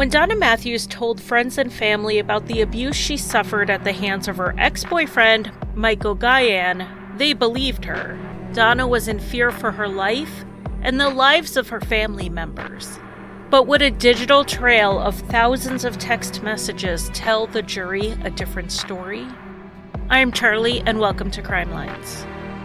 When Donna Matthews told friends and family about the abuse she suffered at the hands of her ex-boyfriend, Michael Guyan, they believed her. Donna was in fear for her life and the lives of her family members. But would a digital trail of thousands of text messages tell the jury a different story? I'm Charlie, and welcome to Crime Lines.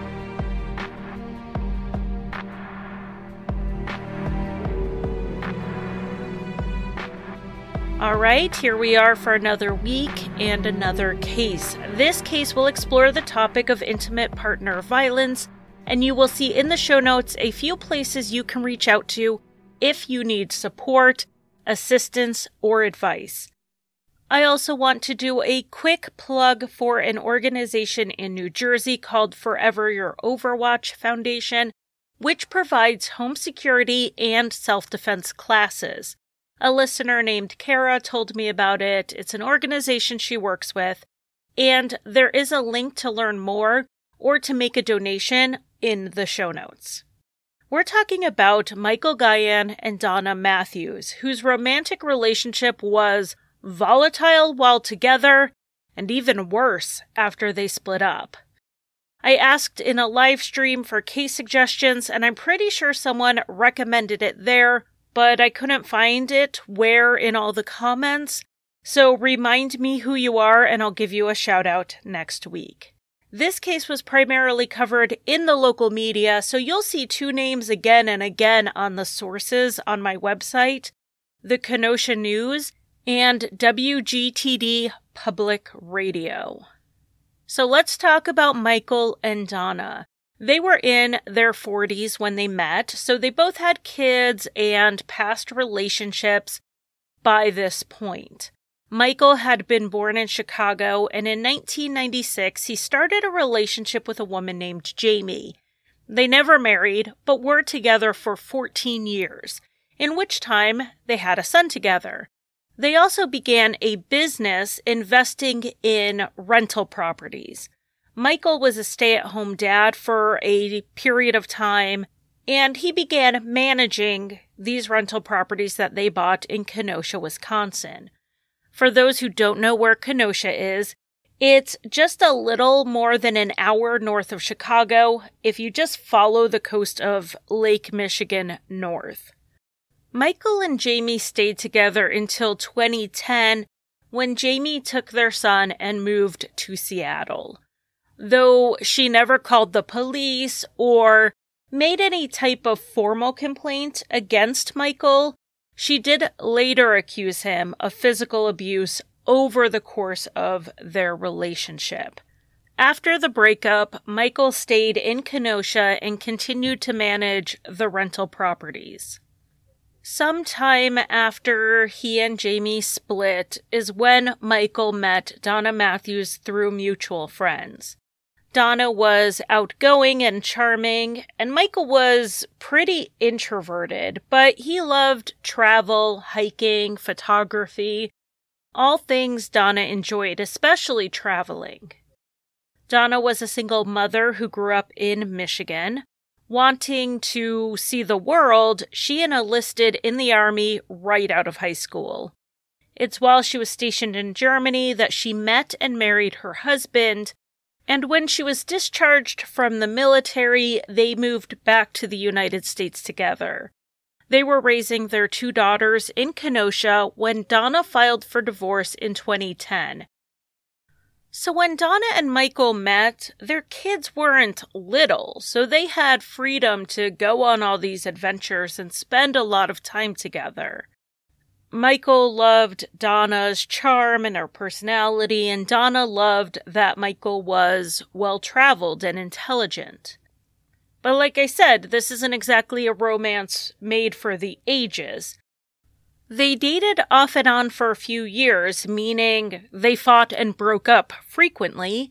All right, here we are for another week and another case. This case will explore the topic of intimate partner violence, and you will see in the show notes a few places you can reach out to if you need support, assistance, or advice. I also want to do a quick plug for an organization in New Jersey called Forever Your Overwatch Foundation, which provides home security and self-defense classes. A listener named Kara told me about it. It's an organization she works with, and there is a link to learn more or to make a donation in the show notes. We're talking about Michael Guyan and Donna Matthews, whose romantic relationship was volatile while together, and even worse after they split up. I asked in a live stream for case suggestions, and I'm pretty sure someone recommended it there, but I couldn't find it where in all the comments, so remind me who you are and I'll give you a shout out next week. This case was primarily covered in the local media, so you'll see two names again and again on the sources on my website, the Kenosha News and WGTD Public Radio. So let's talk about Michael and Donna. They were in their 40s when they met, so they both had kids and past relationships by this point. Michael had been born in Chicago, and in 1996, he started a relationship with a woman named Jamie. They never married, but were together for 14 years, in which time they had a son together. They also began a business investing in rental properties. Michael was a stay-at-home dad for a period of time, and he began managing these rental properties that they bought in Kenosha, Wisconsin. For those who don't know where Kenosha is, it's just a little more than an hour north of Chicago if you just follow the coast of Lake Michigan north. Michael and Jamie stayed together until 2010, when Jamie took their son and moved to Seattle. Though she never called the police or made any type of formal complaint against Michael, she did later accuse him of physical abuse over the course of their relationship. After the breakup, Michael stayed in Kenosha and continued to manage the rental properties. Sometime after he and Jamie split is when Michael met Donna Matthews through mutual friends. Donna was outgoing and charming, and Michael was pretty introverted, but he loved travel, hiking, photography, all things Donna enjoyed, especially traveling. Donna was a single mother who grew up in Michigan. Wanting to see the world, she enlisted in the Army right out of high school. It's while she was stationed in Germany that she met and married her husband, and when she was discharged from the military, they moved back to the United States together. They were raising their two daughters in Kenosha when Donna filed for divorce in 2010. So when Donna and Michael met, their kids weren't little, so they had freedom to go on all these adventures and spend a lot of time together. Michael loved Donna's charm and her personality, and Donna loved that Michael was well-traveled and intelligent. But like I said, this isn't exactly a romance made for the ages. They dated off and on for a few years, meaning they fought and broke up frequently,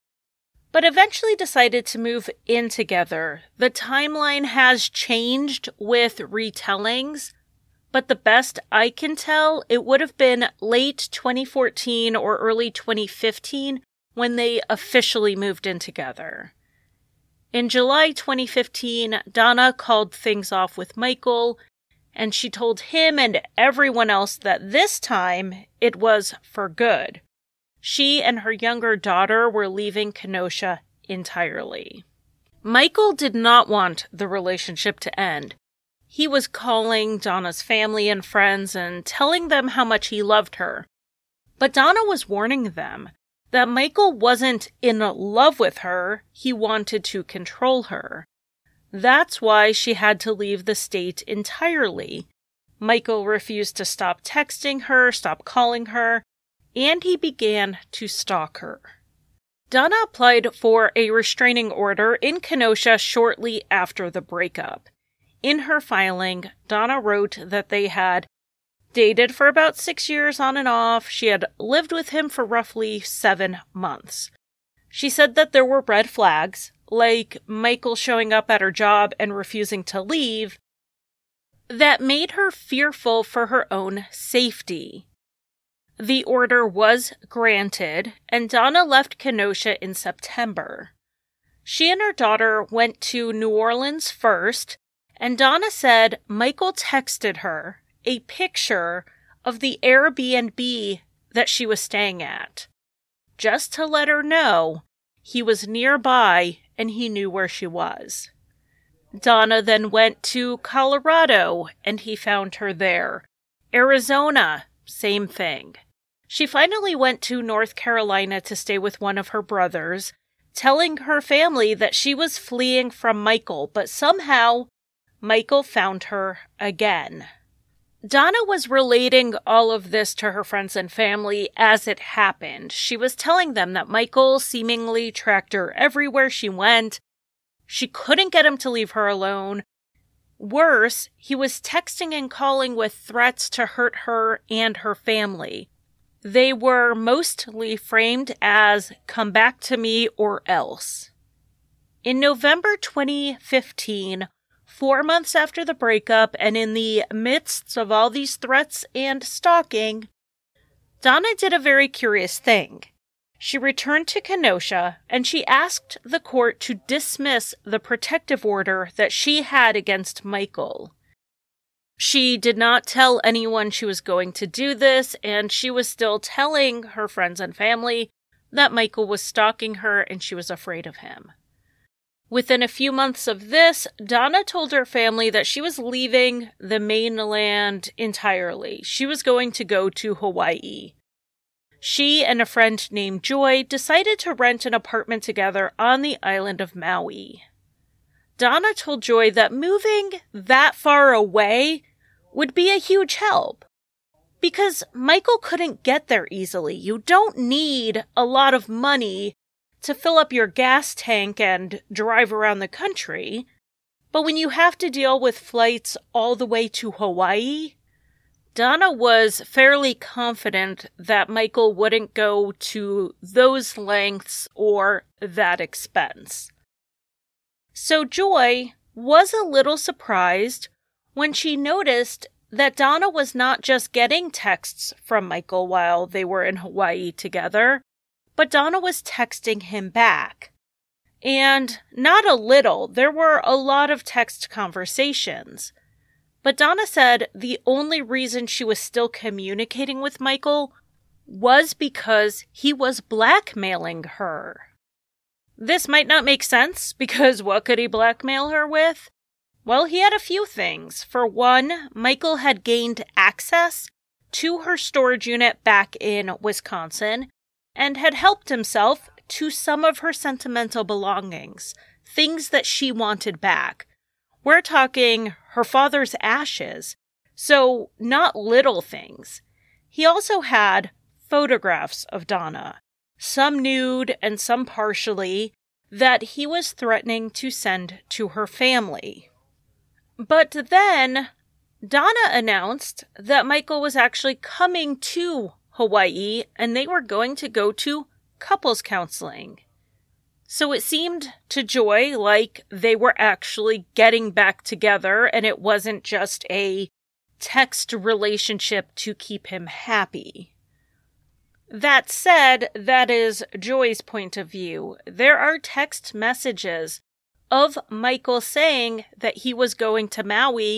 but eventually decided to move in together. The timeline has changed with retellings, but the best I can tell, it would have been late 2014 or early 2015 when they officially moved in together. In July 2015, Donna called things off with Michael, and she told him and everyone else that this time it was for good. She and her younger daughter were leaving Kenosha entirely. Michael did not want the relationship to end. He was calling Donna's family and friends and telling them how much he loved her. But Donna was warning them that Michael wasn't in love with her, he wanted to control her. That's why she had to leave the state entirely. Michael refused to stop texting her, stop calling her, and he began to stalk her. Donna applied for a restraining order in Kenosha shortly after the breakup. In her filing, Donna wrote that they had dated for about 6 years on and off. She had lived with him for roughly 7 months. She said that there were red flags, like Michael showing up at her job and refusing to leave, that made her fearful for her own safety. The order was granted, and Donna left Kenosha in September. She and her daughter went to New Orleans first, and Donna said Michael texted her a picture of the Airbnb that she was staying at, just to let her know he was nearby and he knew where she was. Donna then went to Colorado, and he found her there. Arizona, same thing. She finally went to North Carolina to stay with one of her brothers, telling her family that she was fleeing from Michael, but somehow Michael found her again. Donna was relating all of this to her friends and family as it happened. She was telling them that Michael seemingly tracked her everywhere she went. She couldn't get him to leave her alone. Worse, he was texting and calling with threats to hurt her and her family. They were mostly framed as "come back to me or else." In November 2015, 4 months after the breakup and in the midst of all these threats and stalking, Donna did a very curious thing. She returned to Kenosha and she asked the court to dismiss the protective order that she had against Michael. She did not tell anyone she was going to do this, and she was still telling her friends and family that Michael was stalking her and she was afraid of him. Within a few months of this, Donna told her family that she was leaving the mainland entirely. She was going to go to Hawaii. She and a friend named Joy decided to rent an apartment together on the island of Maui. Donna told Joy that moving that far away would be a huge help, because Michael couldn't get there easily. You don't need a lot of money to fill up your gas tank and drive around the country, but when you have to deal with flights all the way to Hawaii, Donna was fairly confident that Michael wouldn't go to those lengths or that expense. So Joy was a little surprised when she noticed that Donna was not just getting texts from Michael while they were in Hawaii together, but Donna was texting him back. And not a little, there were a lot of text conversations. But Donna said the only reason she was still communicating with Michael was because he was blackmailing her. This might not make sense, because what could he blackmail her with? Well, he had a few things. For one, Michael had gained access to her storage unit back in Wisconsin and had helped himself to some of her sentimental belongings, things that she wanted back. We're talking her father's ashes, so not little things. He also had photographs of Donna, some nude and some partially, that he was threatening to send to her family. But then Donna announced that Michael was actually coming to Hawaii and they were going to go to couples counseling. So it seemed to Joy like they were actually getting back together and it wasn't just a text relationship to keep him happy. That said, that is Joy's point of view. There are text messages of Michael saying that he was going to Maui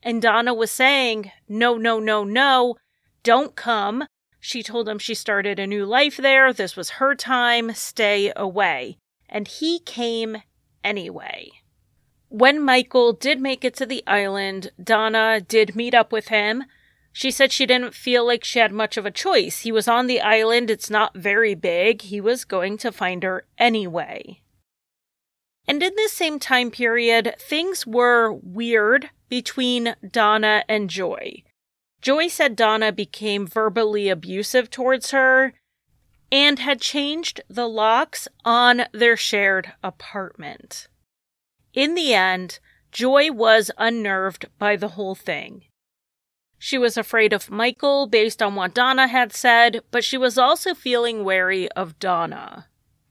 And Donna was saying, no, no, no, no, don't come. She told him she started a new life there. This was her time. Stay away. And he came anyway. When Michael did make it to the island, Donna did meet up with him. She said she didn't feel like she had much of a choice. He was on the island. It's not very big. He was going to find her anyway. And in this same time period, things were weird between Donna and Joy. Joy said Donna became verbally abusive towards her and had changed the locks on their shared apartment. In the end, Joy was unnerved by the whole thing. She was afraid of Michael based on what Donna had said, but she was also feeling wary of Donna.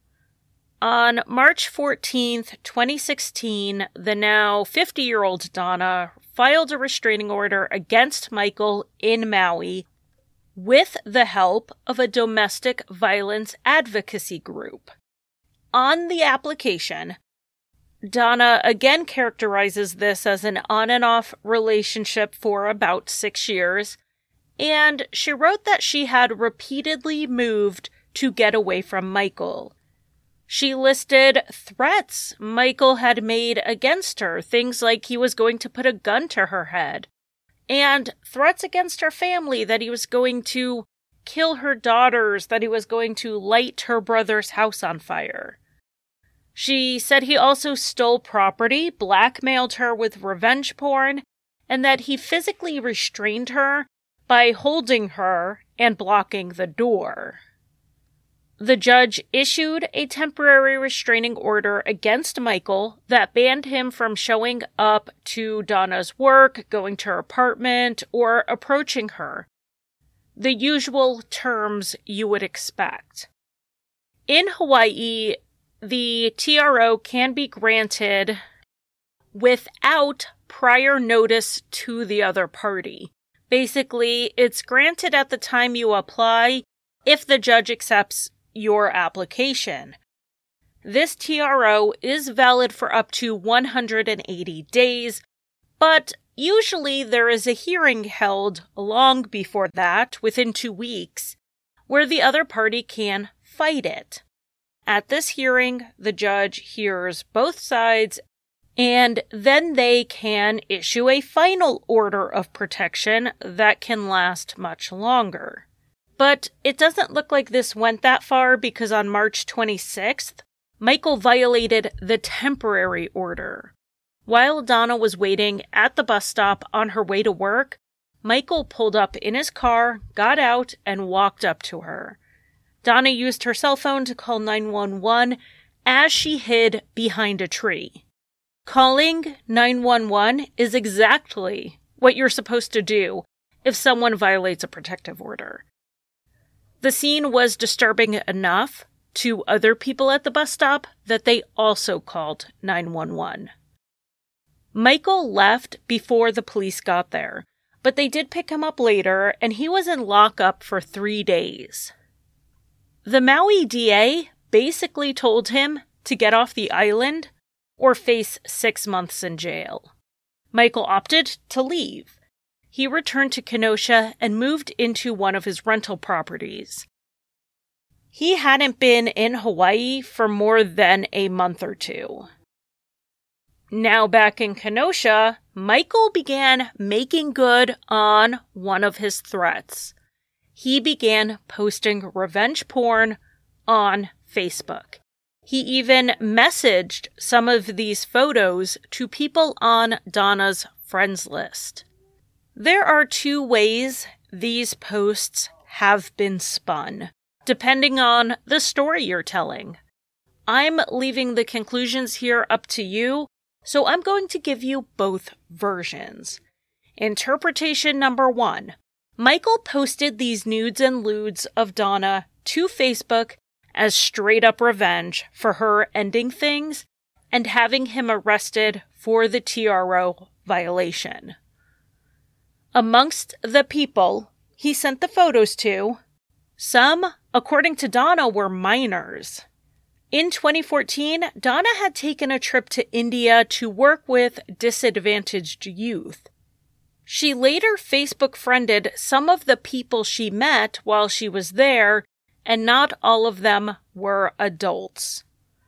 On March 14th, 2016, the now 50-year-old Donna filed a restraining order against Michael in Maui with the help of a domestic violence advocacy group. On the application, Donna again characterizes this as an on and off relationship for about 6 years, and she wrote that she had repeatedly moved to get away from Michael. She listed threats Michael had made against her, things like he was going to put a gun to her head, and threats against her family, that he was going to kill her daughters, that he was going to light her brother's house on fire. She said he also stole property, blackmailed her with revenge porn, and that he physically restrained her by holding her and blocking the door. The judge issued a temporary restraining order against Michael that banned him from showing up to Donna's work, going to her apartment, or approaching her. The usual terms you would expect. In Hawaii, the TRO can be granted without prior notice to the other party. Basically, it's granted at the time you apply if the judge accepts your application. This TRO is valid for up to 180 days, but usually there is a hearing held long before that, within 2 weeks, where the other party can fight it. At this hearing, the judge hears both sides, and then they can issue a final order of protection that can last much longer. But it doesn't look like this went that far, because on March 26th, Michael violated the temporary order. While Donna was waiting at the bus stop on her way to work, Michael pulled up in his car, got out, and walked up to her. Donna used her cell phone to call 911 as she hid behind a tree. Calling 911 is exactly what you're supposed to do if someone violates a protective order. The scene was disturbing enough to other people at the bus stop that they also called 911. Michael left before the police got there, but they did pick him up later, and he was in lockup for 3 days. The Maui DA basically told him to get off the island or face 6 months in jail. Michael opted to leave. He returned to Kenosha and moved into one of his rental properties. He hadn't been in Hawaii for more than a month or 2. Now back in Kenosha, Michael began making good on one of his threats. He began posting revenge porn on Facebook. He even messaged some of these photos to people on Donna's friends list. There are 2 ways these posts have been spun, depending on the story you're telling. I'm leaving the conclusions here up to you, so I'm going to give you both versions. Interpretation number 1. Michael posted these nudes and lewds of Donna to Facebook as straight-up revenge for her ending things and having him arrested for the TRO violation. Amongst the people he sent the photos to, some, according to Donna, were minors. In 2014, Donna had taken a trip to India to work with disadvantaged youth. She later Facebook friended some of the people she met while she was there, and not all of them were adults.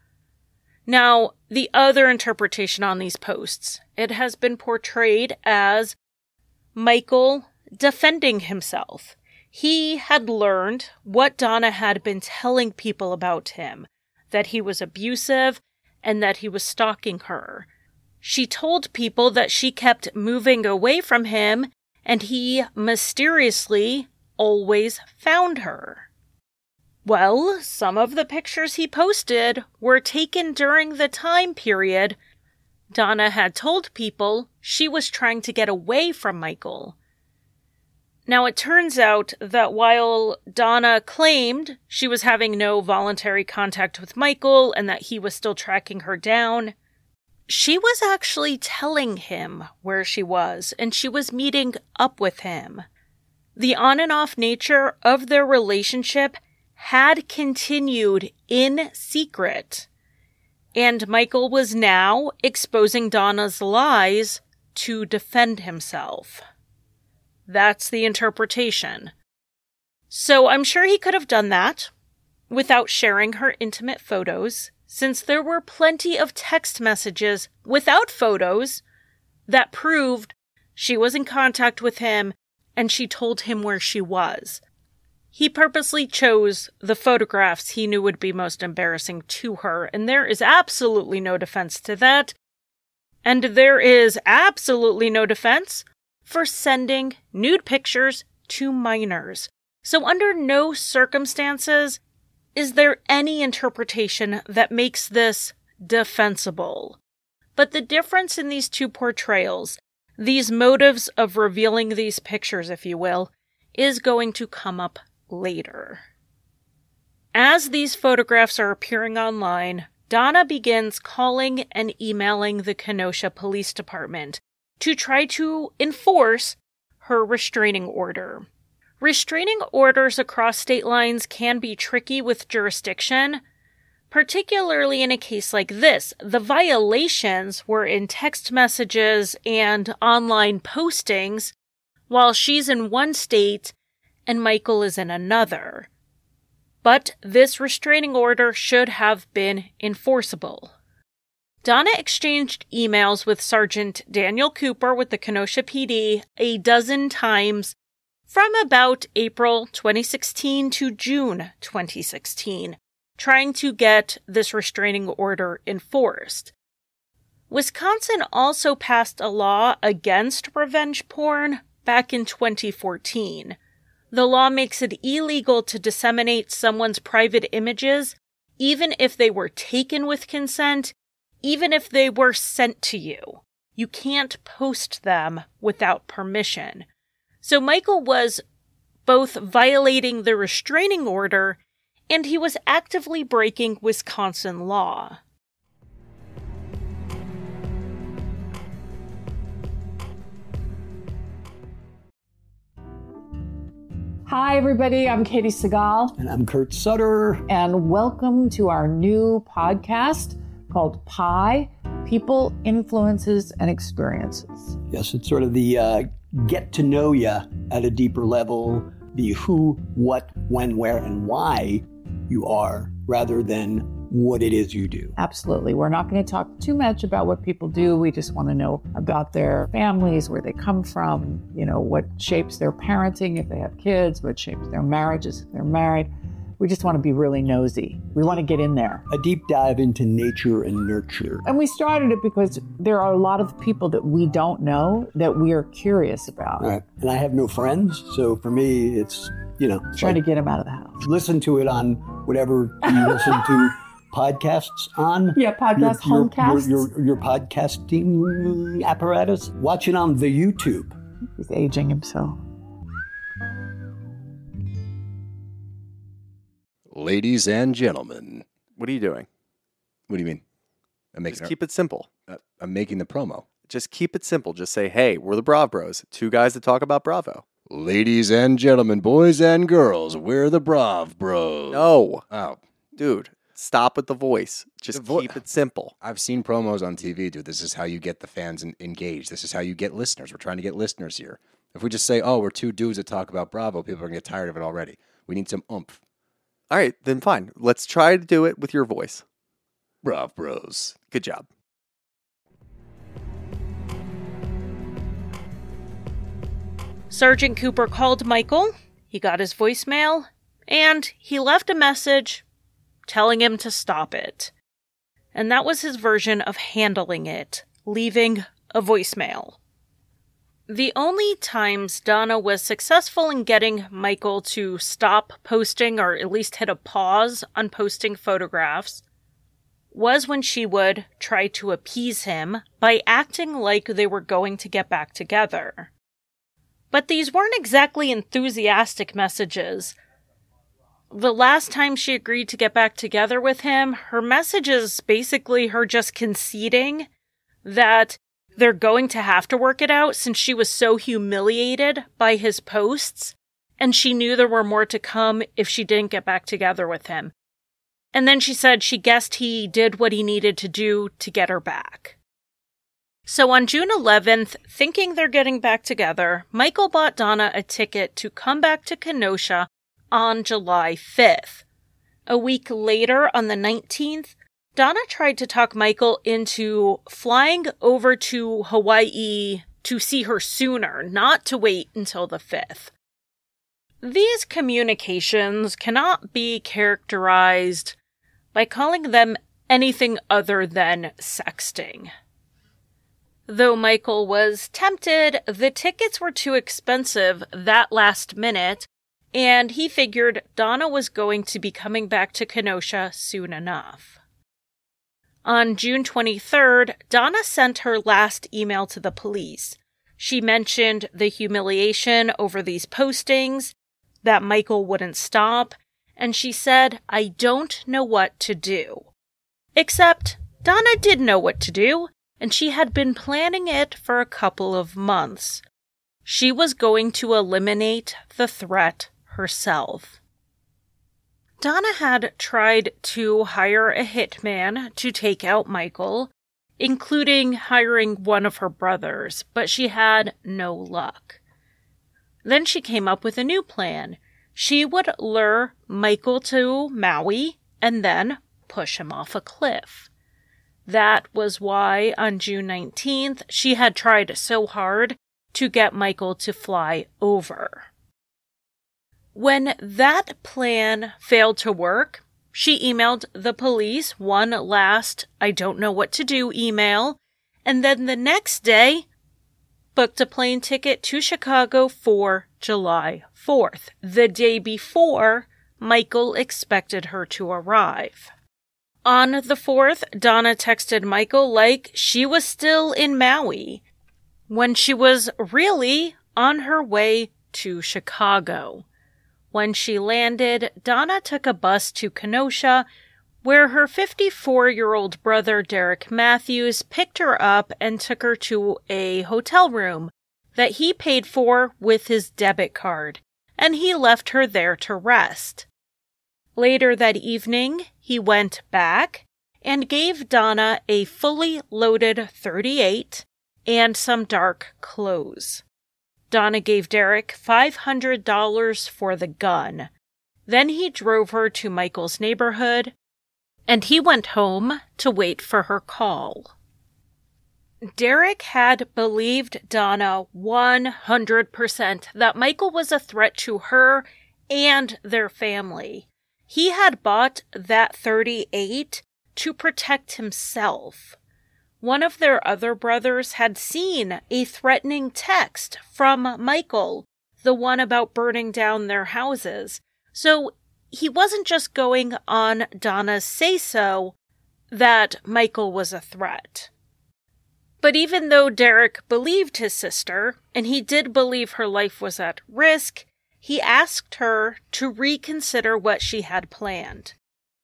Now, the other interpretation on these posts, it has been portrayed as Michael defending himself. He had learned what Donna had been telling people about him, that he was abusive and that he was stalking her. She told people that she kept moving away from him, and he mysteriously always found her. Well, some of the pictures he posted were taken during the time period Donna had told people she was trying to get away from Michael. Now, it turns out that while Donna claimed she was having no voluntary contact with Michael and that he was still tracking her down, she was actually telling him where she was, and she was meeting up with him. The on and off nature of their relationship had continued in secret, and Michael was now exposing Donna's lies to defend himself. That's the interpretation. So I'm sure he could have done that without sharing her intimate photos, since there were plenty of text messages without photos that proved she was in contact with him and she told him where she was. He purposely chose the photographs he knew would be most embarrassing to her, and there is absolutely no defense to that. And there is absolutely no defense for sending nude pictures to minors. So under no circumstances is there any interpretation that makes this defensible. But the difference in these two portrayals, these motives of revealing these pictures, if you will, is going to come up later. As these photographs are appearing online, Donna begins calling and emailing the Kenosha Police Department to try to enforce her restraining order. Restraining orders across state lines can be tricky with jurisdiction, particularly in a case like this. The violations were in text messages and online postings, while she's in one state and Michael is in another. But this restraining order should have been enforceable. Donna exchanged emails with Sergeant Daniel Cooper with the Kenosha PD a dozen times from about April 2016 to June 2016, trying to get this restraining order enforced. Wisconsin also passed a law against revenge porn back in 2014. The law makes it illegal to disseminate someone's private images, even if they were taken with consent, even if they were sent to you. You can't post them without permission. So Michael was both violating the restraining order and he was actively breaking Wisconsin law. Hi, everybody. I'm Katie Segal. And I'm Kurt Sutter. And welcome to our new podcast called PIE, People, Influences, and Experiences. Yes, it's sort of the get to know you at a deeper level, the who, what, when, where, and why you are, rather than what it is you do. Absolutely. We're not going to talk too much about what people do. We just want to know about their families, where they come from, what shapes their parenting if they have kids, what shapes their marriages if they're married. We just want to be really nosy. We want to get in there. A deep dive into nature and nurture. And we started it because there are a lot of people that we don't know that we are curious about. Right. And I have no friends, so for me, it's, trying to get them out of the house. Listen to it on whatever you listen to podcasts on. Yeah, homecasts. Your podcasting apparatus. Watch it on the YouTube. He's aging himself. Ladies and gentlemen. What are you doing? What do you mean? Just keep it simple. I'm making the promo. Just keep it simple. Just say, hey, we're the Brav Bros. Two guys that talk about Bravo. Ladies and gentlemen, boys and girls, we're the Brav Bros. No. Oh. Dude, Stop with the voice. Just keep it simple. I've seen promos on TV, dude. This is how you get the fans engaged. This is how you get listeners. We're trying to get listeners here. If we just say, oh, we're two dudes that talk about Bravo, people are going to get tired of it already. We need some oomph. All right, then fine. Let's try to do it with your voice. Brav Bros. Good job. Sergeant Cooper called Michael. He got his voicemail, and he left a message telling him to stop it. And that was his version of handling it, leaving a voicemail. The only times Donna was successful in getting Michael to stop posting, or at least hit a pause on posting photographs, was when she would try to appease him by acting like they were going to get back together. But these weren't exactly enthusiastic messages. The last time she agreed to get back together with him, her message is basically her just conceding that they're going to have to work it out since she was so humiliated by his posts, and she knew there were more to come if she didn't get back together with him. And then she said she guessed he did what he needed to do to get her back. So on June 11th, thinking they're getting back together, Michael bought Donna a ticket to come back to Kenosha on July 5th. A week later, on the 19th, Donna tried to talk Michael into flying over to Hawaii to see her sooner, not to wait until the 5th. These communications cannot be characterized by calling them anything other than sexting. Though Michael was tempted, the tickets were too expensive that last minute, and he figured Donna was going to be coming back to Kenosha soon enough. On June 23rd, Donna sent her last email to the police. She mentioned the humiliation over these postings, that Michael wouldn't stop, and she said, "I don't know what to do." Except, Donna did know what to do, and she had been planning it for a couple of months. She was going to eliminate the threat herself. Donna had tried to hire a hitman to take out Michael, including hiring one of her brothers, but she had no luck. Then she came up with a new plan. She would lure Michael to Maui and then push him off a cliff. That was why on June 19th, she had tried so hard to get Michael to fly over. When that plan failed to work, she emailed the police one last "I don't know what to do" email, and then the next day booked a plane ticket to Chicago for July 4th, the day before Michael expected her to arrive. On the 4th, Donna texted Michael like she was still in Maui, when she was really on her way to Chicago. When she landed, Donna took a bus to Kenosha, where her 54-year-old brother Derek Matthews picked her up and took her to a hotel room that he paid for with his debit card, and he left her there to rest. Later that evening, he went back and gave Donna a fully loaded .38 and some dark clothes. Donna gave Derek $500 for the gun. Then he drove her to Michael's neighborhood, and he went home to wait for her call. Derek had believed Donna 100% that Michael was a threat to her and their family. He had bought that .38 to protect himself. One of their other brothers had seen a threatening text from Michael, the one about burning down their houses. So he wasn't just going on Donna's say-so that Michael was a threat. But even though Derek believed his sister, and he did believe her life was at risk, he asked her to reconsider what she had planned.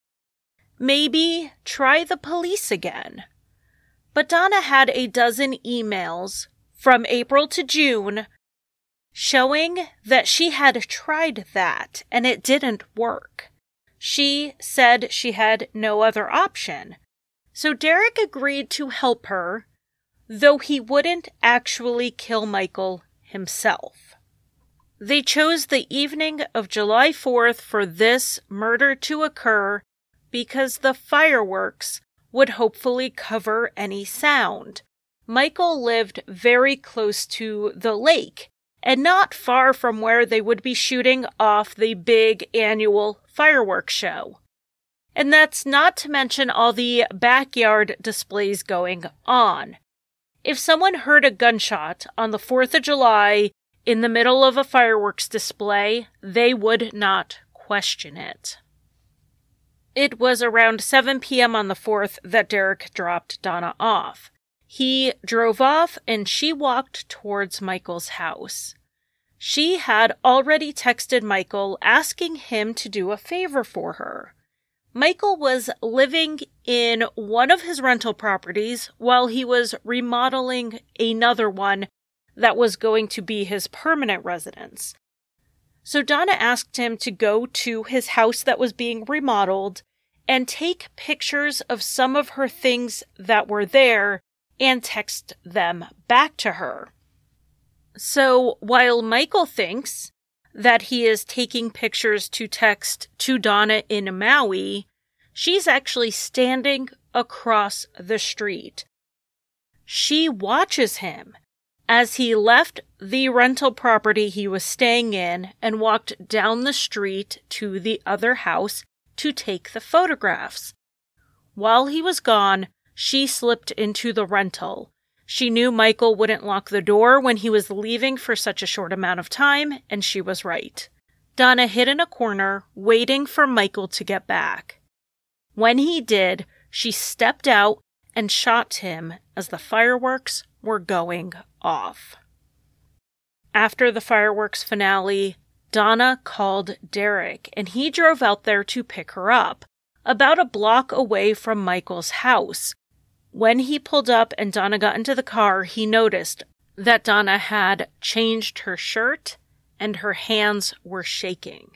Maybe try the police again. But Donna had a dozen emails from April to June showing that she had tried that and it didn't work. She said she had no other option. So Derek agreed to help her, though he wouldn't actually kill Michael himself. They chose the evening of July 4th for this murder to occur because the fireworks would hopefully cover any sound. Michael lived very close to the lake and not far from where they would be shooting off the big annual fireworks show. And that's not to mention all the backyard displays going on. If someone heard a gunshot on the 4th of July in the middle of a fireworks display, they would not question it. It was around 7 p.m. on the 4th that Derek dropped Donna off. He drove off and she walked towards Michael's house. She had already texted Michael asking him to do a favor for her. Michael was living in one of his rental properties while he was remodeling another one that was going to be his permanent residence. So Donna asked him to go to his house that was being remodeled and take pictures of some of her things that were there and text them back to her. So while Michael thinks that he is taking pictures to text to Donna in Maui, she's actually standing across the street. She watches him as he left the rental property he was staying in and walked down the street to the other house to take the photographs. While he was gone, she slipped into the rental. She knew Michael wouldn't lock the door when he was leaving for such a short amount of time, and she was right. Donna hid in a corner, waiting for Michael to get back. When he did, she stepped out and shot him as the fireworks were going off. After the fireworks finale, Donna called Derek, and he drove out there to pick her up, about a block away from Michael's house. When he pulled up and Donna got into the car, he noticed that Donna had changed her shirt and her hands were shaking.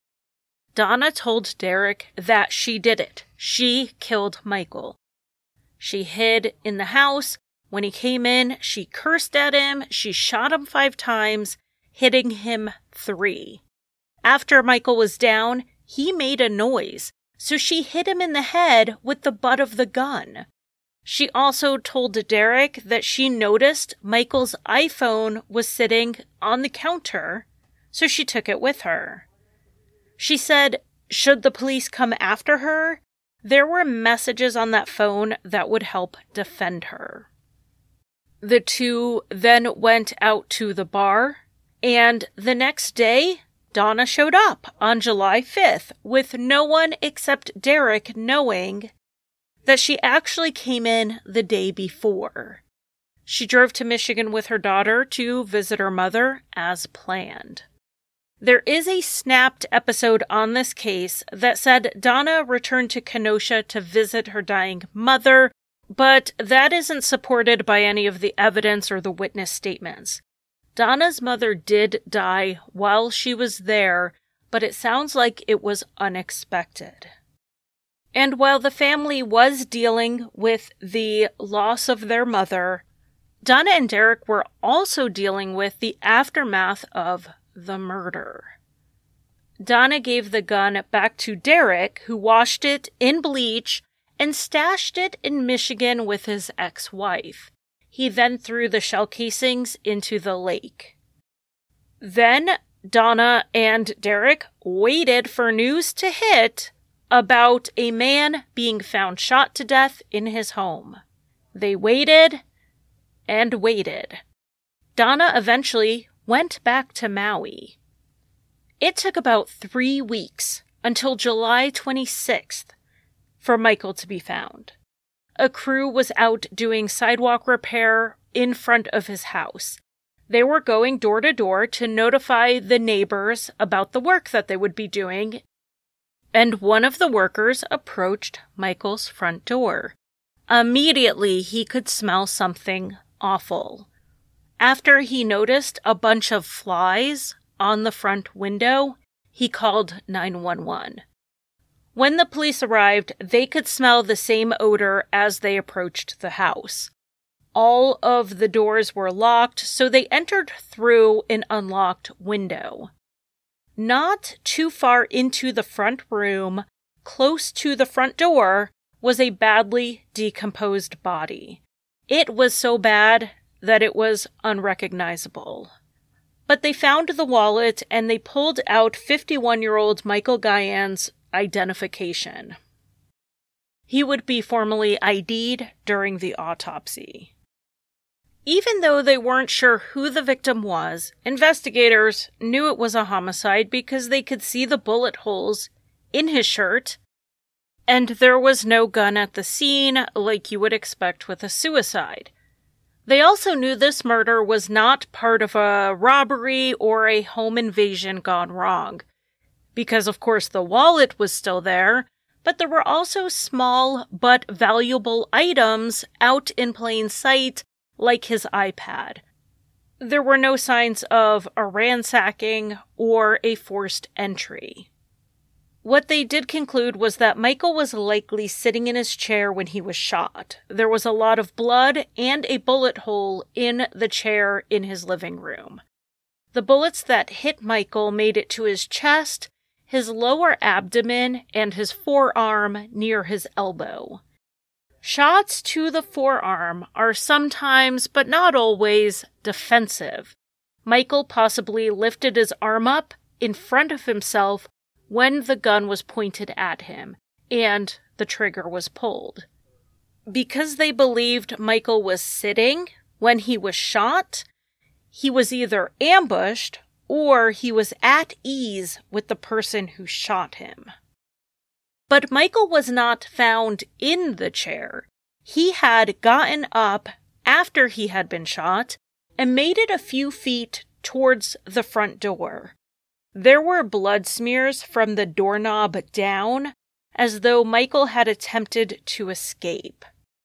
Donna told Derek that she did it. She killed Michael. She hid in the house. When he came in, she cursed at him. She shot him 5 times, hitting him 3. After Michael was down, he made a noise, so she hit him in the head with the butt of the gun. She also told Derek that she noticed Michael's iPhone was sitting on the counter, so she took it with her. She said, should the police come after her, there were messages on that phone that would help defend her. The two then went out to the bar, and the next day, Donna showed up on July 5th with no one except Derek knowing that she actually came in the day before. She drove to Michigan with her daughter to visit her mother as planned. There is a snapped episode on this case that said Donna returned to Kenosha to visit her dying mother, but that isn't supported by any of the evidence or the witness statements. Donna's mother did die while she was there, but it sounds like it was unexpected. And while the family was dealing with the loss of their mother, Donna and Derek were also dealing with the aftermath of the murder. Donna gave the gun back to Derek, who washed it in bleach and stashed it in Michigan with his ex-wife. He then threw the shell casings into the lake. Then Donna and Derek waited for news to hit about a man being found shot to death in his home. They waited and waited. Donna eventually went back to Maui. It took about 3 weeks until July 26th for Michael to be found. A crew was out doing sidewalk repair in front of his house. They were going door to door to notify the neighbors about the work that they would be doing, and one of the workers approached Michael's front door. Immediately, he could smell something awful. After he noticed a bunch of flies on the front window, he called 911. When the police arrived, they could smell the same odor as they approached the house. All of the doors were locked, so they entered through an unlocked window. Not too far into the front room, close to the front door, was a badly decomposed body. It was so bad that it was unrecognizable. But they found the wallet and they pulled out 51-year-old Michael Guyan's identification. He would be formally ID'd during the autopsy. Even though they weren't sure who the victim was, investigators knew it was a homicide because they could see the bullet holes in his shirt, and there was no gun at the scene like you would expect with a suicide. They also knew this murder was not part of a robbery or a home invasion gone wrong, because of course the wallet was still there, but there were also small but valuable items out in plain sight, like his iPad. There were no signs of a ransacking or a forced entry. What they did conclude was that Michael was likely sitting in his chair when he was shot. There was a lot of blood and a bullet hole in the chair in his living room. The bullets that hit Michael made it to his chest, his lower abdomen, and his forearm near his elbow. Shots to the forearm are sometimes, but not always, defensive. Michael possibly lifted his arm up in front of himself when the gun was pointed at him, and the trigger was pulled. Because they believed Michael was sitting when he was shot, he was either ambushed or he was at ease with the person who shot him. But Michael was not found in the chair. He had gotten up after he had been shot and made it a few feet towards the front door. There were blood smears from the doorknob down, as though Michael had attempted to escape.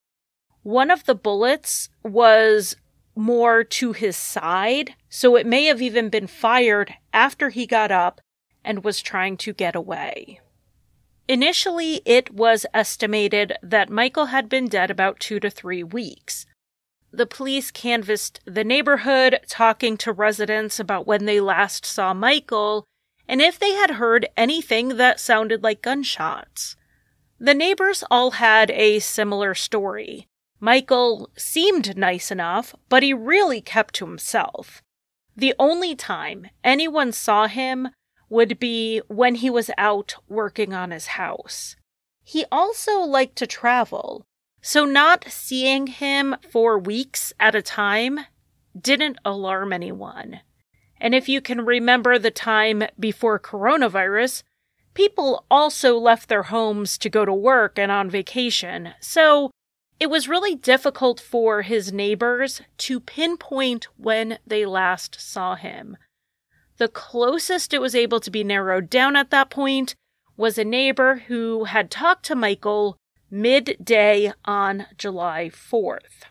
One of the bullets was more to his side, so it may have even been fired after he got up and was trying to get away. Initially, it was estimated that Michael had been dead about 2 to 3 weeks. The police canvassed the neighborhood, talking to residents about when they last saw Michael, and if they had heard anything that sounded like gunshots. The neighbors all had a similar story. Michael seemed nice enough, but he really kept to himself. The only time anyone saw him would be when he was out working on his house. He also liked to travel, so not seeing him for weeks at a time didn't alarm anyone. And if you can remember the time before coronavirus, people also left their homes to go to work and on vacation, so it was really difficult for his neighbors to pinpoint when they last saw him. The closest it was able to be narrowed down at that point was a neighbor who had talked to Michael midday on July 4th.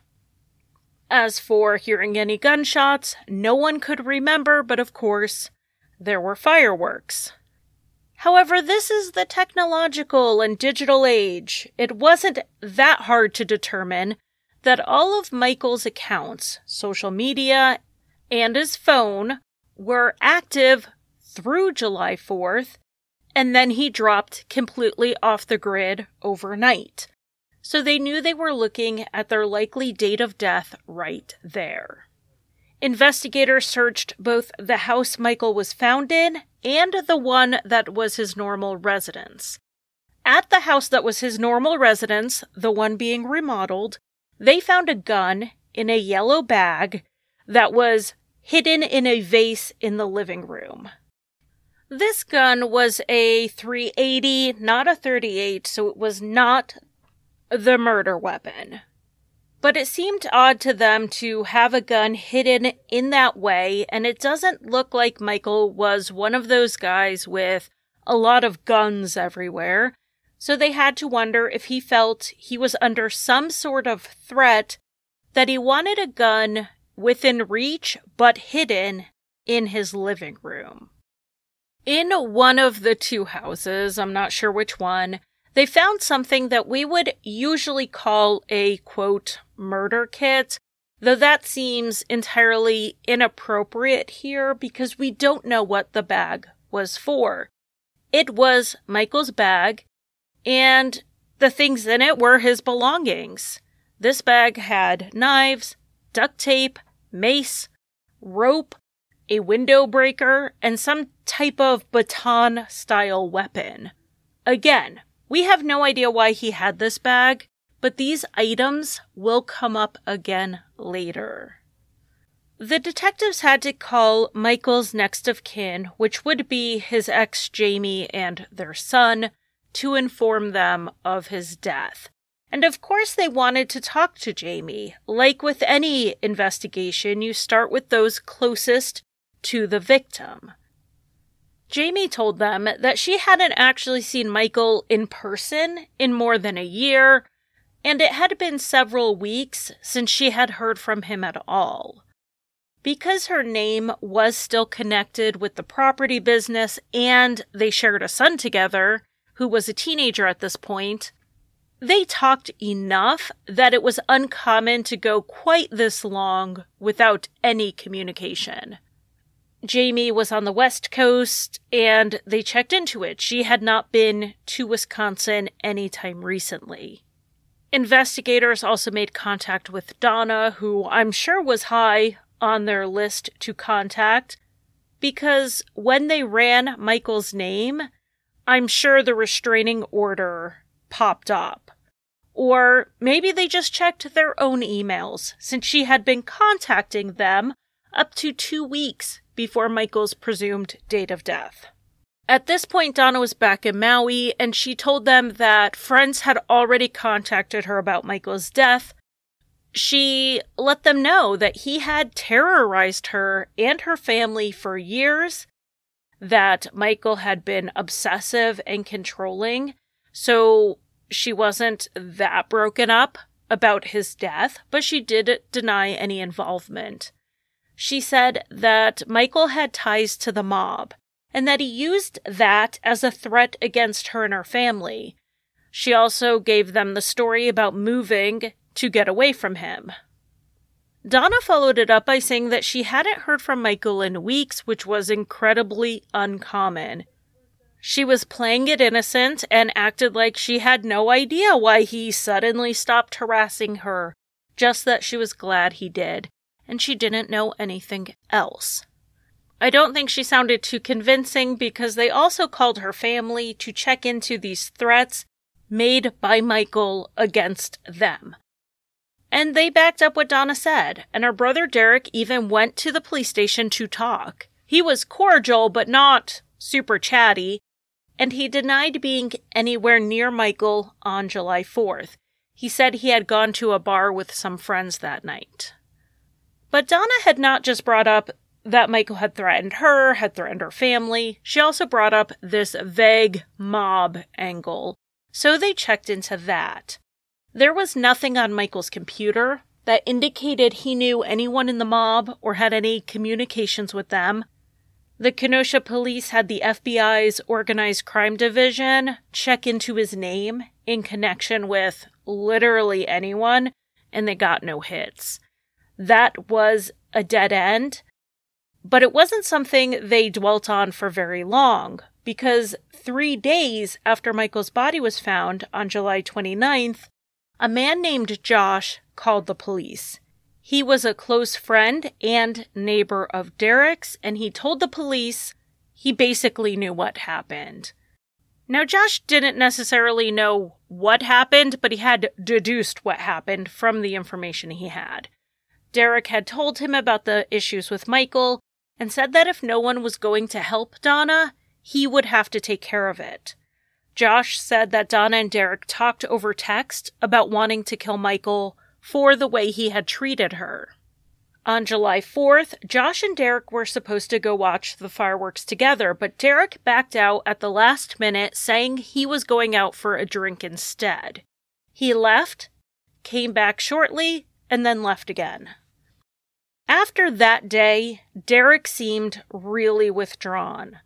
As for hearing any gunshots, no one could remember, but of course, there were fireworks. However, this is the technological and digital age. It wasn't that hard to determine that all of Michael's accounts, social media, and his phone were active through July 4th, and then he dropped completely off the grid overnight. So they knew they were looking at their likely date of death right there. Investigators searched both the house Michael was found in and the one that was his normal residence. At the house that was his normal residence, the one being remodeled, they found a gun in a yellow bag that was hidden in a vase in the living room. This gun was a .380, not a .38, so it was not the murder weapon. But it seemed odd to them to have a gun hidden in that way, and it doesn't look like Michael was one of those guys with a lot of guns everywhere, so they had to wonder if he felt he was under some sort of threat, that he wanted a gun within reach but hidden in his living room. In one of the two houses, I'm not sure which one, they found something that we would usually call a, quote, murder kit, though that seems entirely inappropriate here because we don't know what the bag was for. It was Michael's bag, and the things in it were his belongings. This bag had knives, duct tape, mace, rope, a window breaker, and some type of baton-style weapon. Again, we have no idea why he had this bag, but these items will come up again later. The detectives had to call Michael's next of kin, which would be his ex Jamie and their son, to inform them of his death. And of course they wanted to talk to Jamie. Like with any investigation, you start with those closest to the victim. Jamie told them that she hadn't actually seen Michael in person in more than a year, and it had been several weeks since she had heard from him at all. Because her name was still connected with the property business and they shared a son together, who was a teenager at this point, they talked enough that it was uncommon to go quite this long without any communication. Jamie was on the West Coast, and they checked into it. She had not been to Wisconsin anytime recently. Investigators also made contact with Donna, who I'm sure was high on their list to contact, because when they ran Michael's name, I'm sure the restraining order popped up. Or maybe they just checked their own emails, since she had been contacting them up to 2 weeks before Michael's presumed date of death. At this point, Donna was back in Maui, and she told them that friends had already contacted her about Michael's death. She let them know that he had terrorized her and her family for years, that Michael had been obsessive and controlling, so she wasn't that broken up about his death, but she did deny any involvement. She said that Michael had ties to the mob, and that he used that as a threat against her and her family. She also gave them the story about moving to get away from him. Donna followed it up by saying that she hadn't heard from Michael in weeks, which was incredibly uncommon. She was playing it innocent and acted like she had no idea why he suddenly stopped harassing her, just that she was glad he did, and she didn't know anything else. I don't think she sounded too convincing because they also called her family to check into these threats made by Michael against them. And they backed up what Donna said, and her brother Derek even went to the police station to talk. He was cordial, but not super chatty, and he denied being anywhere near Michael on July 4th. He said he had gone to a bar with some friends that night. But Donna had not just brought up that Michael had threatened her family. She also brought up this vague mob angle, so they checked into that. There was nothing on Michael's computer that indicated he knew anyone in the mob or had any communications with them. The Kenosha police had the FBI's Organized Crime Division check into his name in connection with literally anyone, and they got no hits. That was a dead end, but it wasn't something they dwelt on for very long, because 3 days after Michael's body was found on July 29th, a man named Josh called the police. He was a close friend and neighbor of Derek's, and he told the police he basically knew what happened. Now, Josh didn't necessarily know what happened, but he had deduced what happened from the information he had. Derek had told him about the issues with Michael and said that if no one was going to help Donna, he would have to take care of it. Josh said that Donna and Derek talked over text about wanting to kill Michael for the way he had treated her. On July 4th, Josh and Derek were supposed to go watch the fireworks together, but Derek backed out at the last minute, saying he was going out for a drink instead. He left, came back shortly, and then left again. After that day, Derek seemed really withdrawn.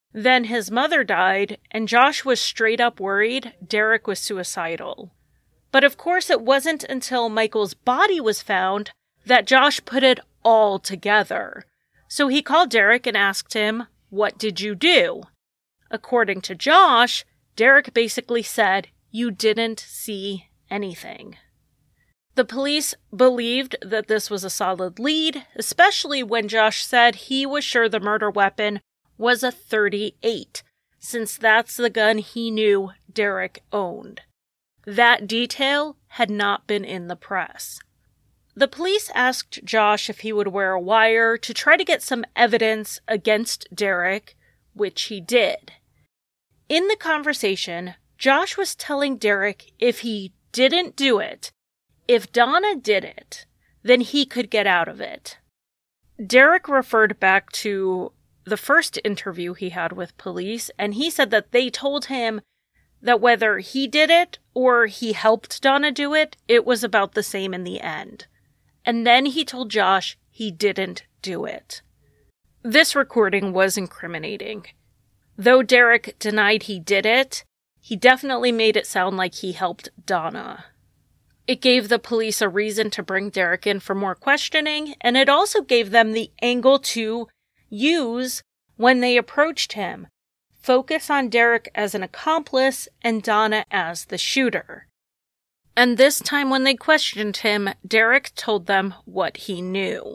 Then his mother died, and Josh was straight up worried Derek was suicidal. But of course it wasn't until Michael's body was found that Josh put it all together. So he called Derek and asked him, "What did you do?" According to Josh, Derek basically said, "You didn't see anything." The police believed that this was a solid lead, especially when Josh said he was sure the murder weapon was a .38, since that's the gun he knew Derek owned. That detail had not been in the press. The police asked Josh if he would wear a wire to try to get some evidence against Derek, which he did. In the conversation, Josh was telling Derek if he didn't do it, if Donna did it, then he could get out of it. Derek referred back to the first interview he had with police, and he said that they told him that whether he did it or he helped Donna do it, it was about the same in the end. And then he told Josh he didn't do it. This recording was incriminating. Though Derek denied he did it, he definitely made it sound like he helped Donna. It gave the police a reason to bring Derek in for more questioning, and it also gave them the angle to use when they approached him. Focus on Derek as an accomplice and Donna as the shooter. And this time when they questioned him, Derek told them what he knew.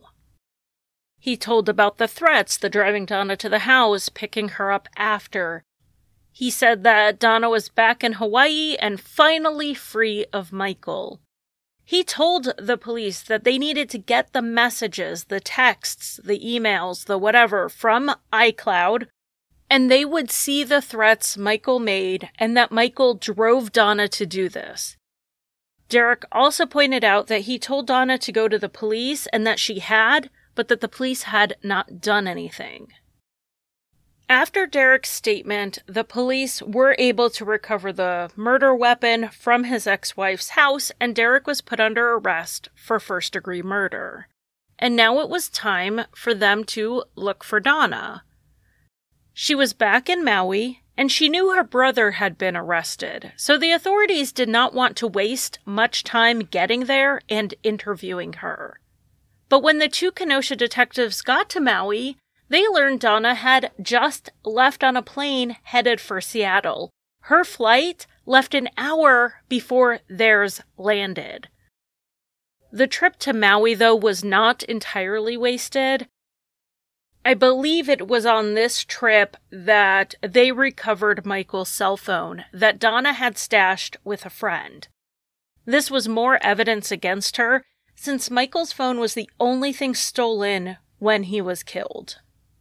He told about the threats, the driving Donna to the house, picking her up after. He said that Donna was back in Hawaii and finally free of Michael. He told the police that they needed to get the messages, the texts, the emails, the whatever, from iCloud, and they would see the threats Michael made and that Michael drove Donna to do this. Derek also pointed out that he told Donna to go to the police and that she had, but that the police had not done anything. After Derek's statement, the police were able to recover the murder weapon from his ex-wife's house, and Derek was put under arrest for first-degree murder. And now it was time for them to look for Donna. She was back in Maui, and she knew her brother had been arrested, so the authorities did not want to waste much time getting there and interviewing her. But when the two Kenosha detectives got to Maui, they learned Donna had just left on a plane headed for Seattle. Her flight left an hour before theirs landed. The trip to Maui, though, was not entirely wasted. I believe it was on this trip that they recovered Michael's cell phone that Donna had stashed with a friend. This was more evidence against her, since Michael's phone was the only thing stolen when he was killed.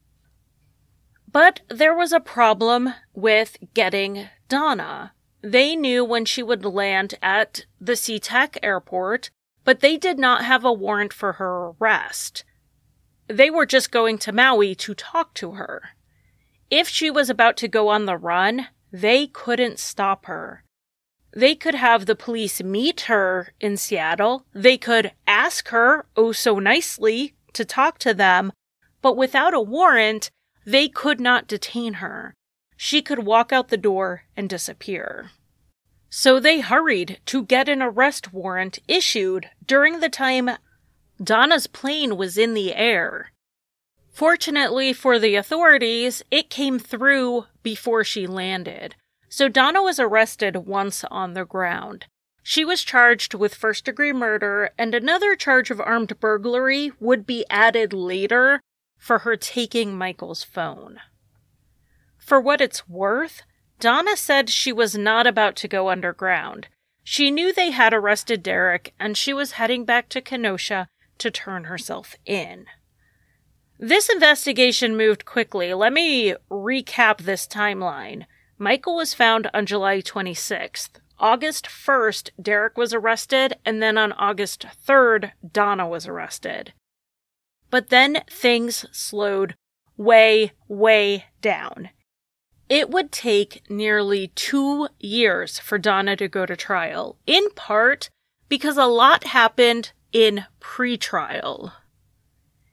But there was a problem with getting Donna. They knew when she would land at the SeaTac airport, but they did not have a warrant for her arrest. They were just going to Maui to talk to her. If she was about to go on the run, they couldn't stop her. They could have the police meet her in Seattle. They could ask her, oh so nicely, to talk to them, but without a warrant, they could not detain her. She could walk out the door and disappear. So they hurried to get an arrest warrant issued during the time Donna's plane was in the air. Fortunately for the authorities, it came through before she landed. So Donna was arrested once on the ground. She was charged with first-degree murder, and another charge of armed burglary would be added later for her taking Michael's phone. For what it's worth, Donna said she was not about to go underground. She knew they had arrested Derek, and she was heading back to Kenosha to turn herself in. This investigation moved quickly. Let me recap this timeline. Michael was found on July 26th. August 1st, Derek was arrested, and then on August 3rd, Donna was arrested. But then things slowed way down. It would take nearly 2 years for Donna to go to trial, in part because a lot happened in pre-trial.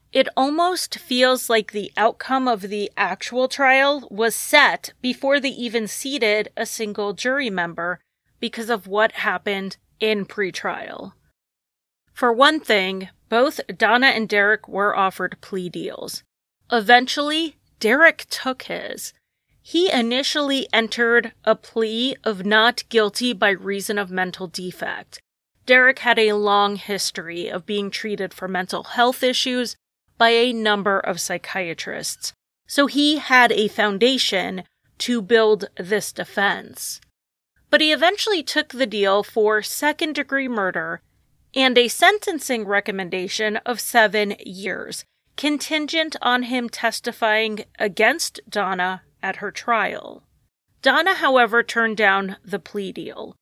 It almost feels like the outcome of the actual trial was set before they even seated a single jury member because of what happened in pretrial. For one thing, both Donna and Derek were offered plea deals. Eventually, Derek took his. He initially entered a plea of not guilty by reason of mental defect. Derek had a long history of being treated for mental health issues by a number of psychiatrists, so he had a foundation to build this defense. But he eventually took the deal for second-degree murder and a sentencing recommendation of 7 years, contingent on him testifying against Donna at her trial. Donna, however, turned down the plea deal.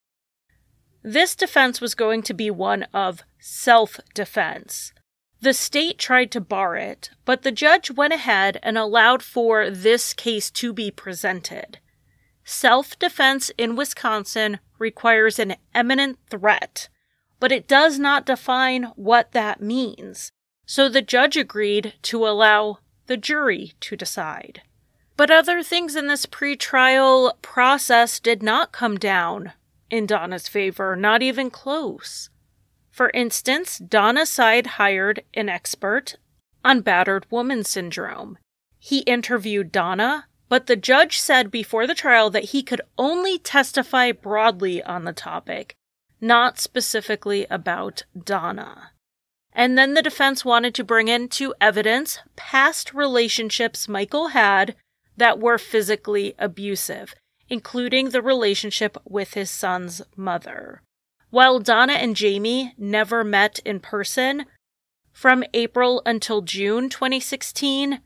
This defense was going to be one of self-defense. The state tried to bar it, but the judge went ahead and allowed for this case to be presented. Self-defense in Wisconsin requires an imminent threat, but it does not define what that means, so the judge agreed to allow the jury to decide. But other things in this pretrial process did not come down in Donna's favor, not even close. For instance, Donna's side hired an expert on battered woman syndrome. He interviewed Donna, but the judge said before the trial that he could only testify broadly on the topic, not specifically about Donna. And then the defense wanted to bring into evidence past relationships Michael had that were physically abusive, including the relationship with his son's mother. While Donna and Jamie never met in person from April until June 2016,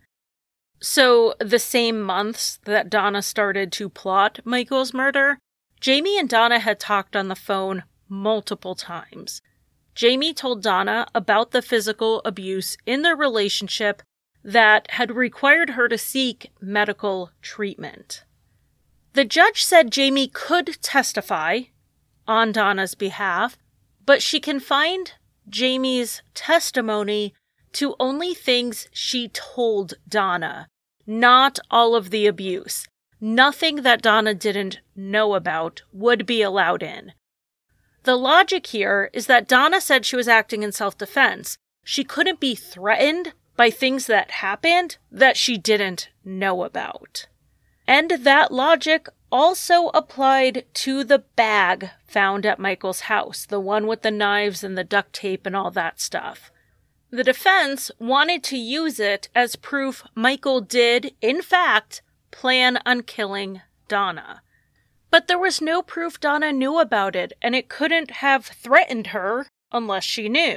so the same months that Donna started to plot Michael's murder, Jamie and Donna had talked on the phone multiple times. Jamie told Donna about the physical abuse in their relationship that had required her to seek medical treatment. The judge said Jamie could testify on Donna's behalf, but she confined Jamie's testimony to only things she told Donna, not all of the abuse. Nothing that Donna didn't know about would be allowed in. The logic here is that Donna said she was acting in self-defense. She couldn't be threatened by things that happened that she didn't know about. And that logic also applied to the bag found at Michael's house, the one with the knives and the duct tape and all that stuff. The defense wanted to use it as proof Michael did, in fact, plan on killing Donna. But there was no proof Donna knew about it, and it couldn't have threatened her unless she knew.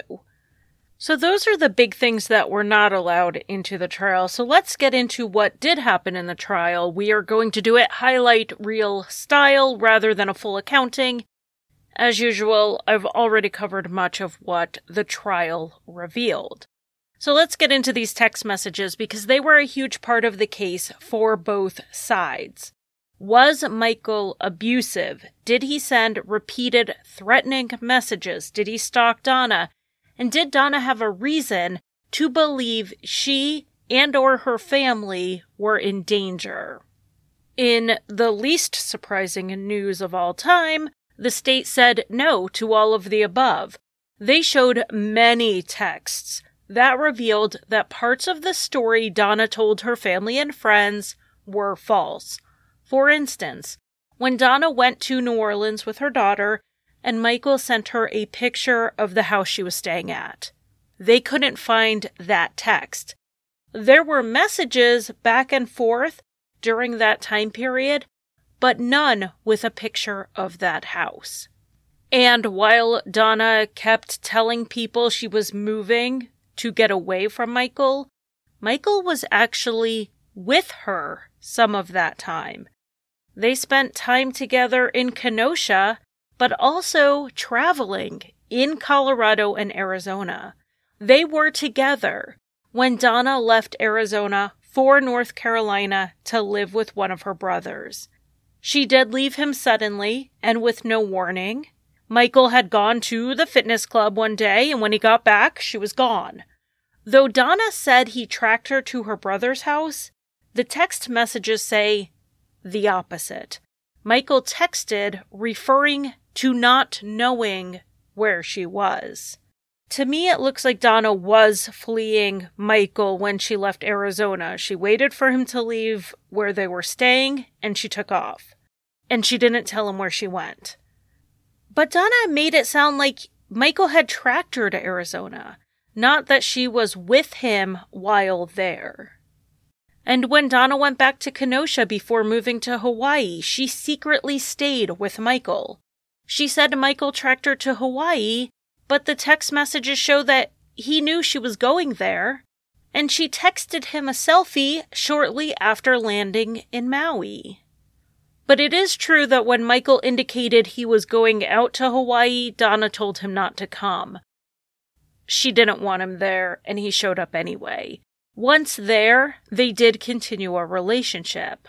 So those are the big things that were not allowed into the trial. So let's get into what did happen in the trial. We are going to do it highlight reel style rather than a full accounting. As usual, I've already covered much of what the trial revealed. So let's get into these text messages because they were a huge part of the case for both sides. Was Michael abusive? Did he send repeated threatening messages? Did he stalk Donna? And did Donna have a reason to believe she and or her family were in danger? In the least surprising news of all time, the state said no to all of the above. They showed many texts that revealed that parts of the story Donna told her family and friends were false. For instance, when Donna went to New Orleans with her daughter, and Michael sent her a picture of the house she was staying at, they couldn't find that text. There were messages back and forth during that time period, but none with a picture of that house. And while Donna kept telling people she was moving to get away from Michael, Michael was actually with her some of that time. They spent time together in Kenosha, but also traveling in Colorado and Arizona. They were together when Donna left Arizona for North Carolina to live with one of her brothers. She did leave him suddenly and with no warning. Michael had gone to the fitness club one day, and when he got back, she was gone. Though Donna said he tracked her to her brother's house, the text messages say the opposite. Michael texted referring to not knowing where she was. To me, it looks like Donna was fleeing Michael when she left Arizona. She waited for him to leave where they were staying, and she took off. And she didn't tell him where she went. But Donna made it sound like Michael had tracked her to Arizona, not that she was with him while there. And when Donna went back to Kenosha before moving to Hawaii, she secretly stayed with Michael. She said Michael tracked her to Hawaii, but the text messages show that he knew she was going there, and she texted him a selfie shortly after landing in Maui. But it is true that when Michael indicated he was going out to Hawaii, Donna told him not to come. She didn't want him there, and he showed up anyway. Once there, they did continue a relationship.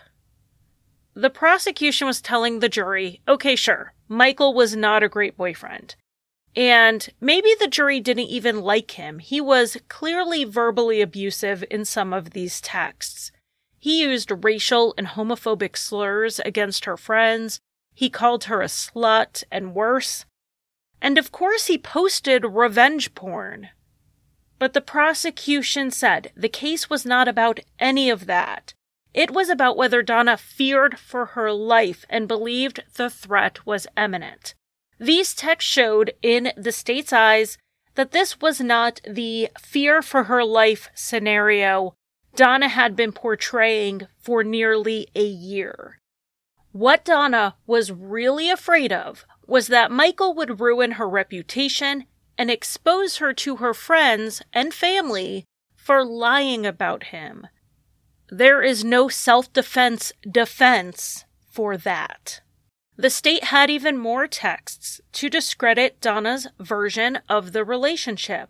The prosecution was telling the jury, okay, sure, Michael was not a great boyfriend. And maybe the jury didn't even like him. He was clearly verbally abusive in some of these texts. He used racial and homophobic slurs against her friends. He called her a slut and worse. And of course he posted revenge porn. But the prosecution said the case was not about any of that. It was about whether Donna feared for her life and believed the threat was imminent. These texts showed in the state's eyes that this was not the fear for her life scenario Donna had been portraying for nearly a year. What Donna was really afraid of was that Michael would ruin her reputation and expose her to her friends and family for lying about him. There is no self-defense for that. The state had even more texts to discredit Donna's version of the relationship.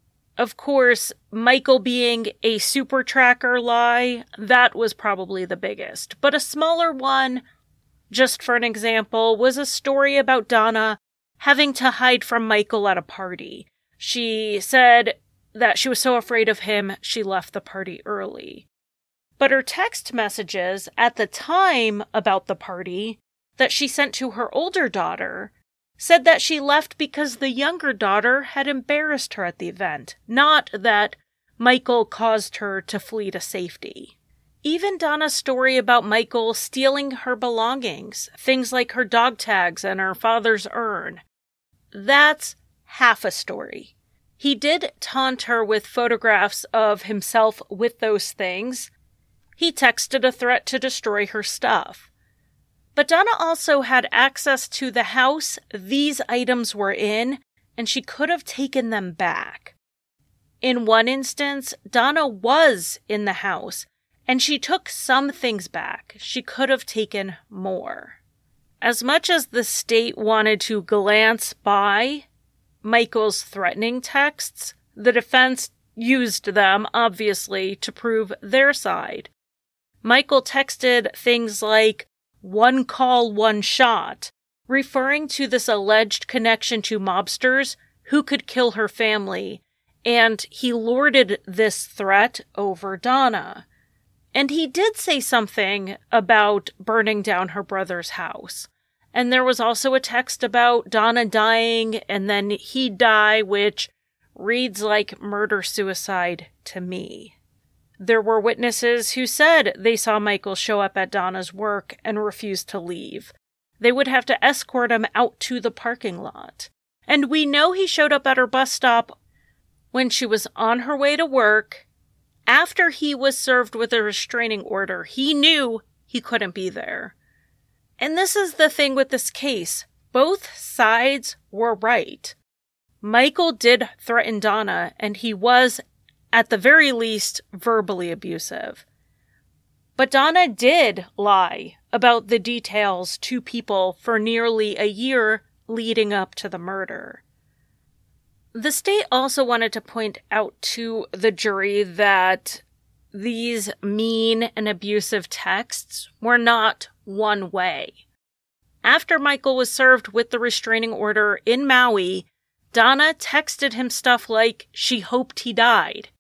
Of course, Michael being a super tracker lie, that was probably the biggest. But a smaller one, just for an example, was a story about Donna having to hide from Michael at a party. She said that she was so afraid of him, she left the party early. But her text messages at the time about the party that she sent to her older daughter said that she left because the younger daughter had embarrassed her at the event, not that Michael caused her to flee to safety. Even Donna's story about Michael stealing her belongings, things like her dog tags and her father's urn, that's half a story. He did taunt her with photographs of himself with those things. He texted a threat to destroy her stuff. But Donna also had access to the house these items were in, and she could have taken them back. In one instance, Donna was in the house, and she took some things back. She could have taken more. As much as the state wanted to glance by Michael's threatening texts, the defense used them, obviously, to prove their side. Michael texted things like, "one call, one shot," referring to this alleged connection to mobsters who could kill her family, and he lorded this threat over Donna. And he did say something about burning down her brother's house. And there was also a text about Donna dying and then he'd die, which reads like murder-suicide to me. There were witnesses who said they saw Michael show up at Donna's work and refuse to leave. They would have to escort him out to the parking lot. And we know he showed up at her bus stop when she was on her way to work. After he was served with a restraining order, he knew he couldn't be there. And this is the thing with this case. Both sides were right. Michael did threaten Donna, and he was, at the very least, verbally abusive. But Donna did lie about the details to people for nearly a year leading up to the murder. The state also wanted to point out to the jury that these mean and abusive texts were not one way. After Michael was served with the restraining order in Maui, Donna texted him stuff like she hoped he died.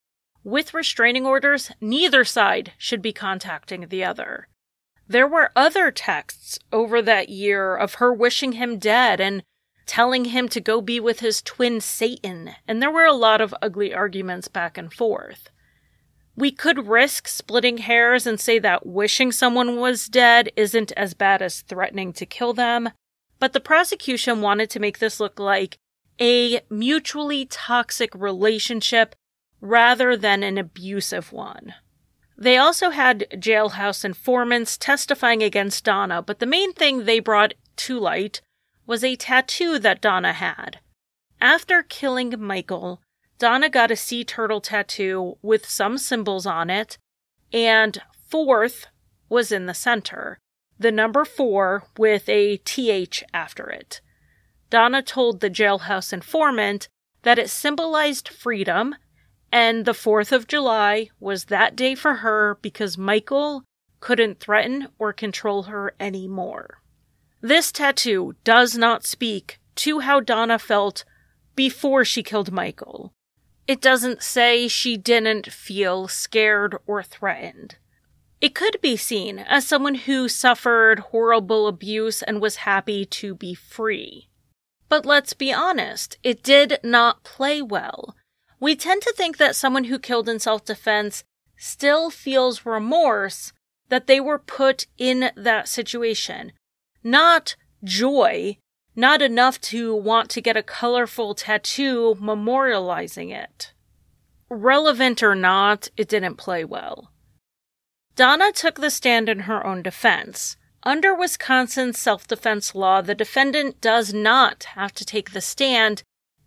With restraining orders, neither side should be contacting the other. There were other texts over that year of her wishing him dead and telling him to go be with his twin Satan, and there were a lot of ugly arguments back and forth. We could risk splitting hairs and say that wishing someone was dead isn't as bad as threatening to kill them, but the prosecution wanted to make this look like a mutually toxic relationship rather than an abusive one. They also had jailhouse informants testifying against Donna, but the main thing they brought to light was a tattoo that Donna had. After killing Michael, Donna got a sea turtle tattoo with some symbols on it, and 4th was in the center, the number 4 with a TH after it. Donna told the jailhouse informant that it symbolized freedom, and the 4th of July was that day for her because Michael couldn't threaten or control her anymore. This tattoo does not speak to how Donna felt before she killed Michael. It doesn't say she didn't feel scared or threatened. It could be seen as someone who suffered horrible abuse and was happy to be free. But let's be honest, it did not play well. We tend to think that someone who killed in self-defense still feels remorse that they were put in that situation. Not joy, not enough to want to get a colorful tattoo memorializing it. Relevant or not, it didn't play well. Donna took the stand in her own defense. Under Wisconsin's self-defense law, the defendant does not have to take the stand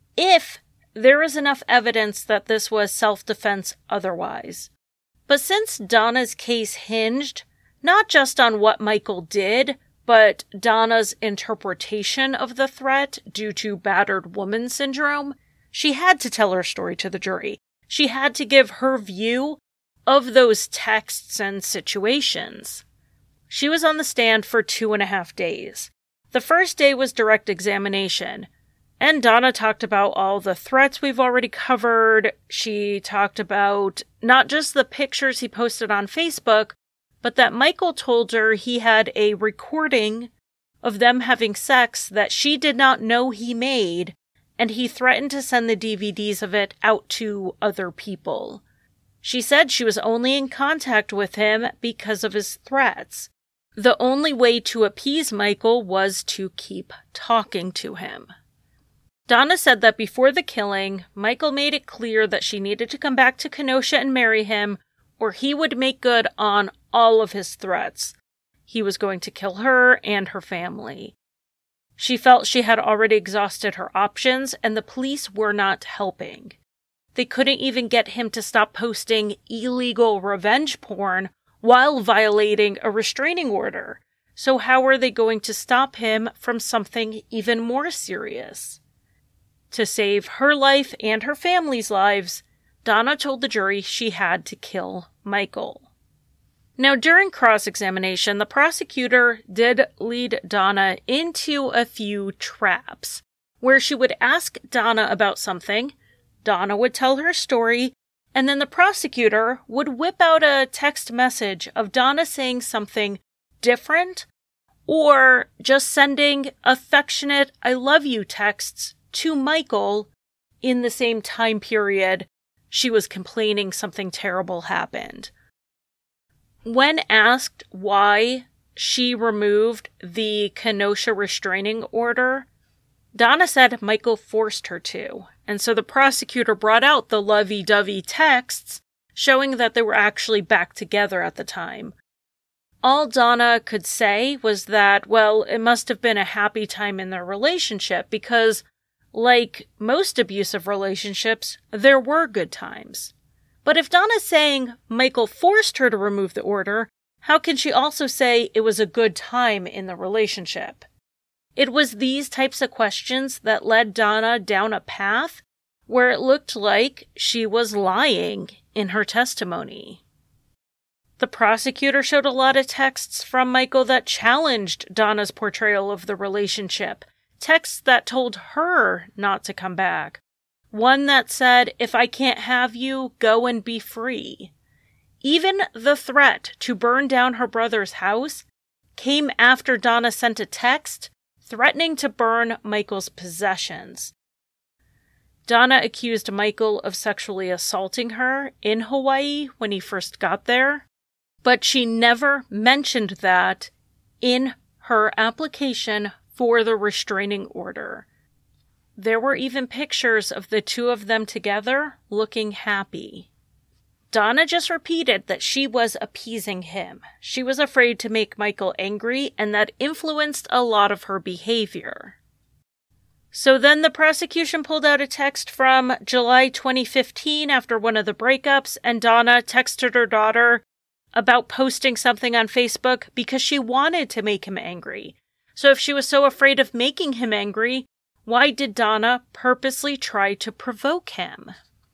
if there is enough evidence that this was self-defense otherwise. But since Donna's case hinged not just on what Michael did, but Donna's interpretation of the threat due to battered woman syndrome, she had to tell her story to the jury. She had to give her view of those texts and situations. She was on the stand for 2.5 days. The first day was direct examination. And Donna talked about all the threats we've already covered. She talked about not just the pictures he posted on Facebook, but that Michael told her he had a recording of them having sex that she did not know he made, and he threatened to send the DVDs of it out to other people. She said she was only in contact with him because of his threats. The only way to appease Michael was to keep talking to him. Donna said that before the killing, Michael made it clear that she needed to come back to Kenosha and marry him, or he would make good on all of his threats. He was going to kill her and her family. She felt she had already exhausted her options, and the police were not helping. They couldn't even get him to stop posting illegal revenge porn while violating a restraining order. So how were they going to stop him from something even more serious? To save her life and her family's lives, Donna told the jury she had to kill Michael. Now, during cross-examination, the prosecutor did lead Donna into a few traps, where she would ask Donna about something, Donna would tell her story, and then the prosecutor would whip out a text message of Donna saying something different, or just sending affectionate "I love you" texts to Michael in the same time period she was complaining something terrible happened. When asked why she removed the Kenosha restraining order, Donna said Michael forced her to, and so the prosecutor brought out the lovey-dovey texts showing that they were actually back together at the time. All Donna could say was that, well, it must have been a happy time in their relationship because, like most abusive relationships, there were good times. But if Donna's saying Michael forced her to remove the order, how can she also say it was a good time in the relationship? It was these types of questions that led Donna down a path where it looked like she was lying in her testimony. The prosecutor showed a lot of texts from Michael that challenged Donna's portrayal of the relationship, texts that told her not to come back, one that said, "If I can't have you, go and be free." Even the threat to burn down her brother's house came after Donna sent a text threatening to burn Michael's possessions. Donna accused Michael of sexually assaulting her in Hawaii when he first got there, but she never mentioned that in her application for the restraining order. There were even pictures of the two of them together looking happy. Donna just repeated that she was appeasing him. She was afraid to make Michael angry, and that influenced a lot of her behavior. So then the prosecution pulled out a text from July 2015 after one of the breakups, and Donna texted her daughter about posting something on Facebook because she wanted to make him angry. So if she was so afraid of making him angry, why did Donna purposely try to provoke him?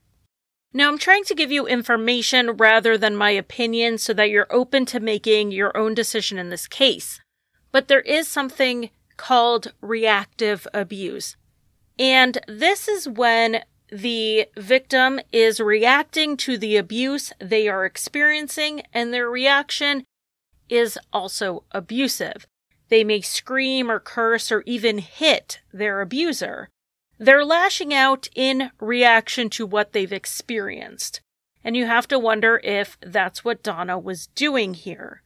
Now, I'm trying to give you information rather than my opinion so that you're open to making your own decision in this case. But there is something called reactive abuse. And this is when the victim is reacting to the abuse they are experiencing, and their reaction is also abusive. They may scream or curse or even hit their abuser. They're lashing out in reaction to what they've experienced. And you have to wonder if that's what Donna was doing here.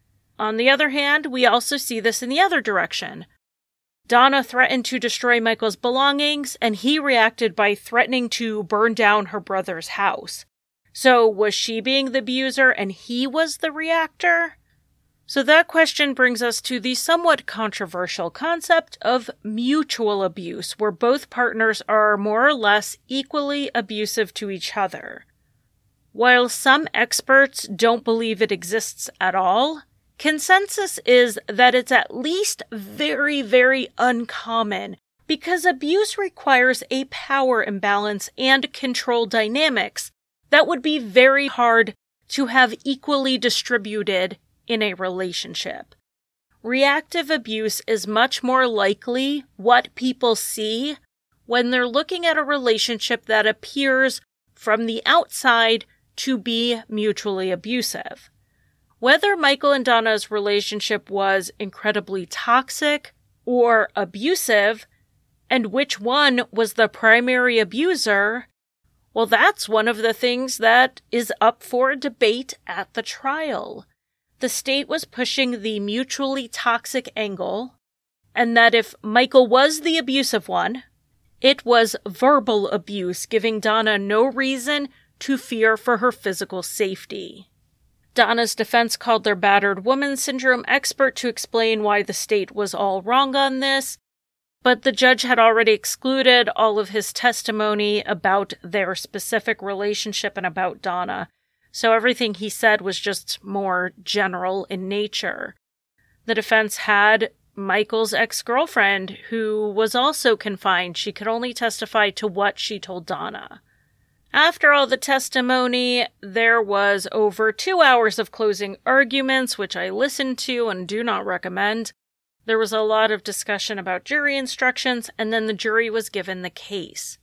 On the other hand, we also see this in the other direction. Donna threatened to destroy Michael's belongings, and he reacted by threatening to burn down her brother's house. So was she being the abuser and he was the reactor? So that question brings us to the somewhat controversial concept of mutual abuse, where both partners are more or less equally abusive to each other. While some experts don't believe it exists at all, consensus is that it's at least very, very uncommon, because abuse requires a power imbalance and control dynamics that would be very hard to have equally distributed in a relationship. Reactive abuse is much more likely what people see when they're looking at a relationship that appears from the outside to be mutually abusive. Whether Michael and Donna's relationship was incredibly toxic or abusive, and which one was the primary abuser, well, that's one of the things that is up for debate at the trial. The state was pushing the mutually toxic angle, and that if Michael was the abusive one, it was verbal abuse, giving Donna no reason to fear for her physical safety. Donna's defense called their battered woman syndrome expert to explain why the state was all wrong on this, but the judge had already excluded all of his testimony about their specific relationship and about Donna. So everything he said was just more general in nature. The defense had Michael's ex-girlfriend, who was also confined. She could only testify to what she told Donna. After all the testimony, there was over 2 hours of closing arguments, which I listened to and do not recommend. There was a lot of discussion about jury instructions, and then the jury was given the case.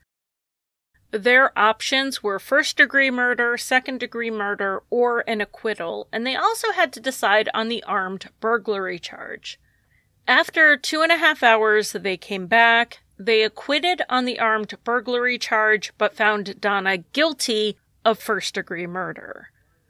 Their options were first-degree murder, second-degree murder, or an acquittal, and they also had to decide on the armed burglary charge. After 2.5 hours, they came back. They acquitted on the armed burglary charge, but found Donna guilty of first-degree murder.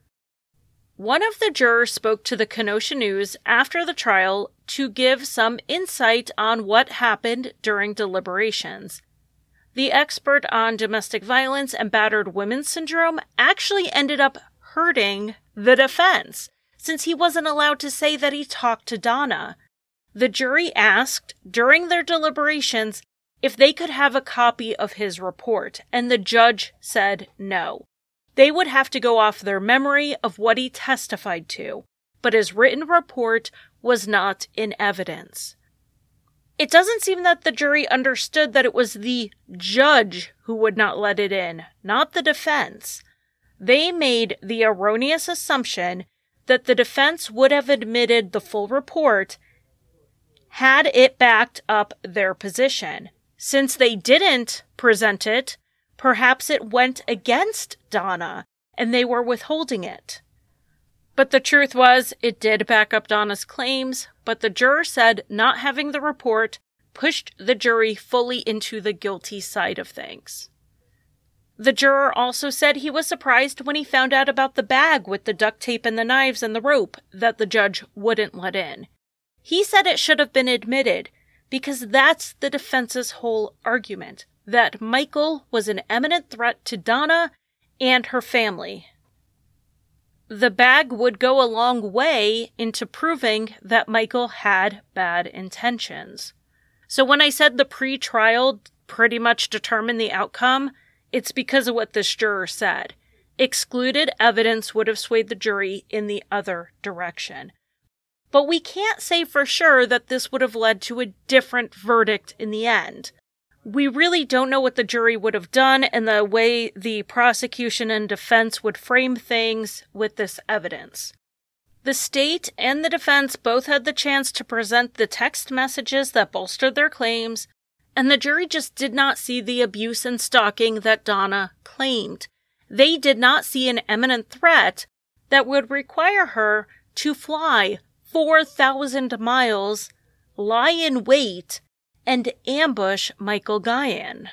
One of the jurors spoke to the Kenosha News after the trial to give some insight on what happened during deliberations. The expert on domestic violence and battered women's syndrome actually ended up hurting the defense, since he wasn't allowed to say that he talked to Donna. The jury asked, during their deliberations, if they could have a copy of his report, and the judge said no. They would have to go off their memory of what he testified to, but his written report was not in evidence. It doesn't seem that the jury understood that it was the judge who would not let it in, not the defense. They made the erroneous assumption that the defense would have admitted the full report had it backed up their position. Since they didn't present it, Perhaps it went against Donna, and they were withholding it. But the truth was, it did back up Donna's claims, but the juror said not having the report pushed the jury fully into the guilty side of things. The juror also said he was surprised when he found out about the bag with the duct tape and the knives and the rope that the judge wouldn't let in. He said it should have been admitted, because that's the defense's whole argument, that Michael was an imminent threat to Donna and her family. The bag would go a long way into proving that Michael had bad intentions. So when I said the pre-trial pretty much determined the outcome, it's because of what this juror said. Excluded evidence would have swayed the jury in the other direction. But we can't say for sure that this would have led to a different verdict in the end. We really don't know what the jury would have done and the way the prosecution and defense would frame things with this evidence. The state and the defense both had the chance to present the text messages that bolstered their claims, and the jury just did not see the abuse and stalking that Donna claimed. They did not see an imminent threat that would require her to fly 4,000 miles, lie in wait, and ambush Michael Guyan.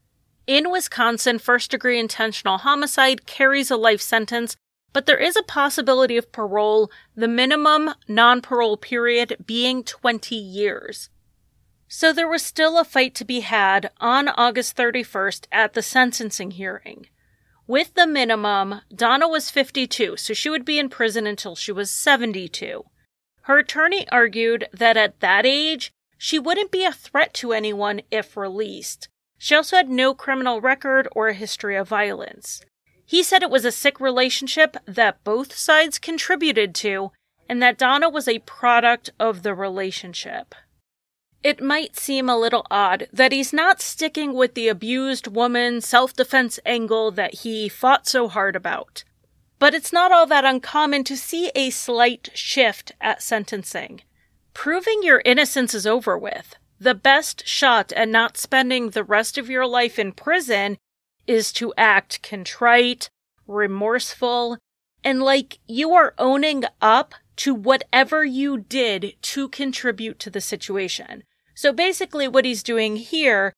In Wisconsin, first-degree intentional homicide carries a life sentence, but there is a possibility of parole, the minimum non-parole period being 20 years. So there was still a fight to be had on August 31st at the sentencing hearing. With the minimum, Donna was 52, so she would be in prison until she was 72. Her attorney argued that at that age, she wouldn't be a threat to anyone if released. She also had no criminal record or a history of violence. He said it was a sick relationship that both sides contributed to, and that Donna was a product of the relationship. It might seem a little odd that he's not sticking with the abused woman self-defense angle that he fought so hard about. But it's not all that uncommon to see a slight shift at sentencing. Proving your innocence is over with. The best shot at not spending the rest of your life in prison is to act contrite, remorseful, and like you are owning up to whatever you did to contribute to the situation. So basically what he's doing here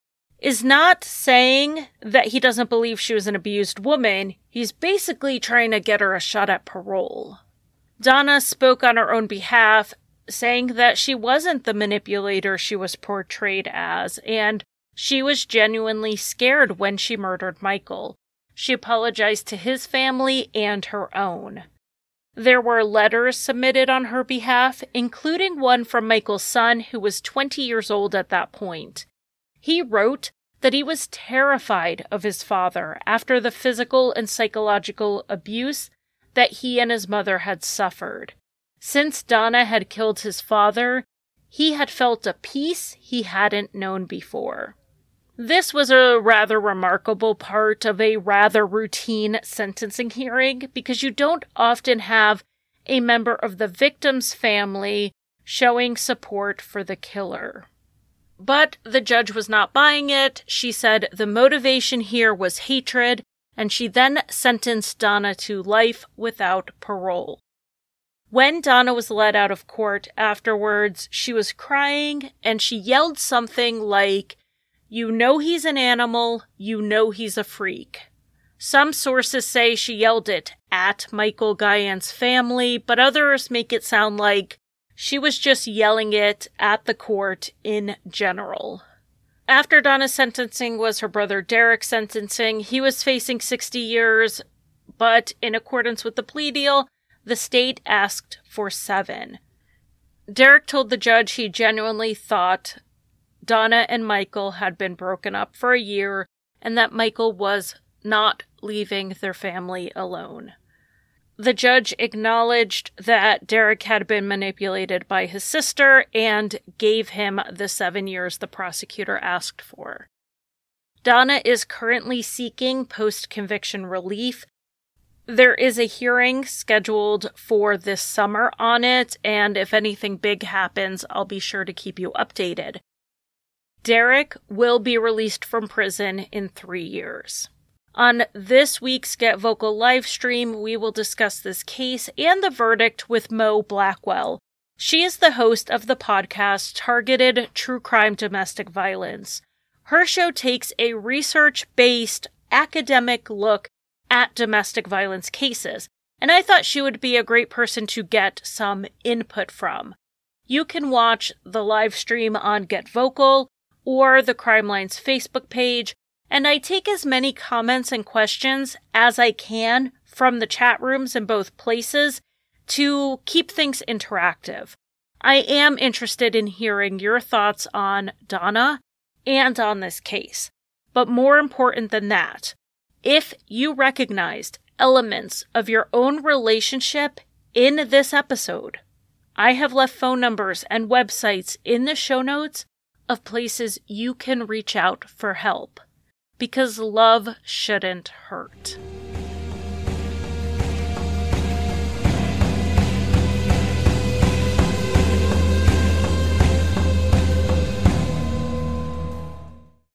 is not saying that he doesn't believe she was an abused woman. He's basically trying to get her a shot at parole. Donna spoke on her own behalf, saying that she wasn't the manipulator she was portrayed as, and she was genuinely scared when she murdered Michael. She apologized to his family and her own. There were letters submitted on her behalf, including one from Michael's son, who was 20 years old at that point. He wrote that he was terrified of his father after the physical and psychological abuse that he and his mother had suffered. Since Donna had killed his father, he had felt a peace he hadn't known before. This was a rather remarkable part of a rather routine sentencing hearing because you don't often have a member of the victim's family showing support for the killer. But the judge was not buying it. She said the motivation here was hatred, and she then sentenced Donna to life without parole. When Donna was let out of court afterwards, she was crying and she yelled something like, "You know he's an animal, you know he's a freak." Some sources say she yelled it at Michael Guyan's family, but others make it sound like she was just yelling it at the court in general. After Donna's sentencing was her brother Derek's sentencing. He was facing 60 years, but in accordance with the plea deal, the state asked for 7. Derek told the judge he genuinely thought Donna and Michael had been broken up for a year and that Michael was not leaving their family alone. The judge acknowledged that Derek had been manipulated by his sister and gave him the 7 years the prosecutor asked for. Donna is currently seeking post-conviction relief. There is a hearing scheduled for this summer on it, and if anything big happens, I'll be sure to keep you updated. Derek will be released from prison in 3 years. On this week's Get Vocal live stream, we will discuss this case and the verdict with Mo Blackwell. She is the host of the podcast Targeted True Crime Domestic Violence. Her show takes a research-based academic look at domestic violence cases, and I thought she would be a great person to get some input from. You can watch the live stream on Get Vocal or the Crime Line's Facebook page, and I take as many comments and questions as I can from the chat rooms in both places to keep things interactive. I am interested in hearing your thoughts on Donna and on this case. But more important than that, if you recognized elements of your own relationship in this episode, I have left phone numbers and websites in the show notes of places you can reach out for help. Because love shouldn't hurt.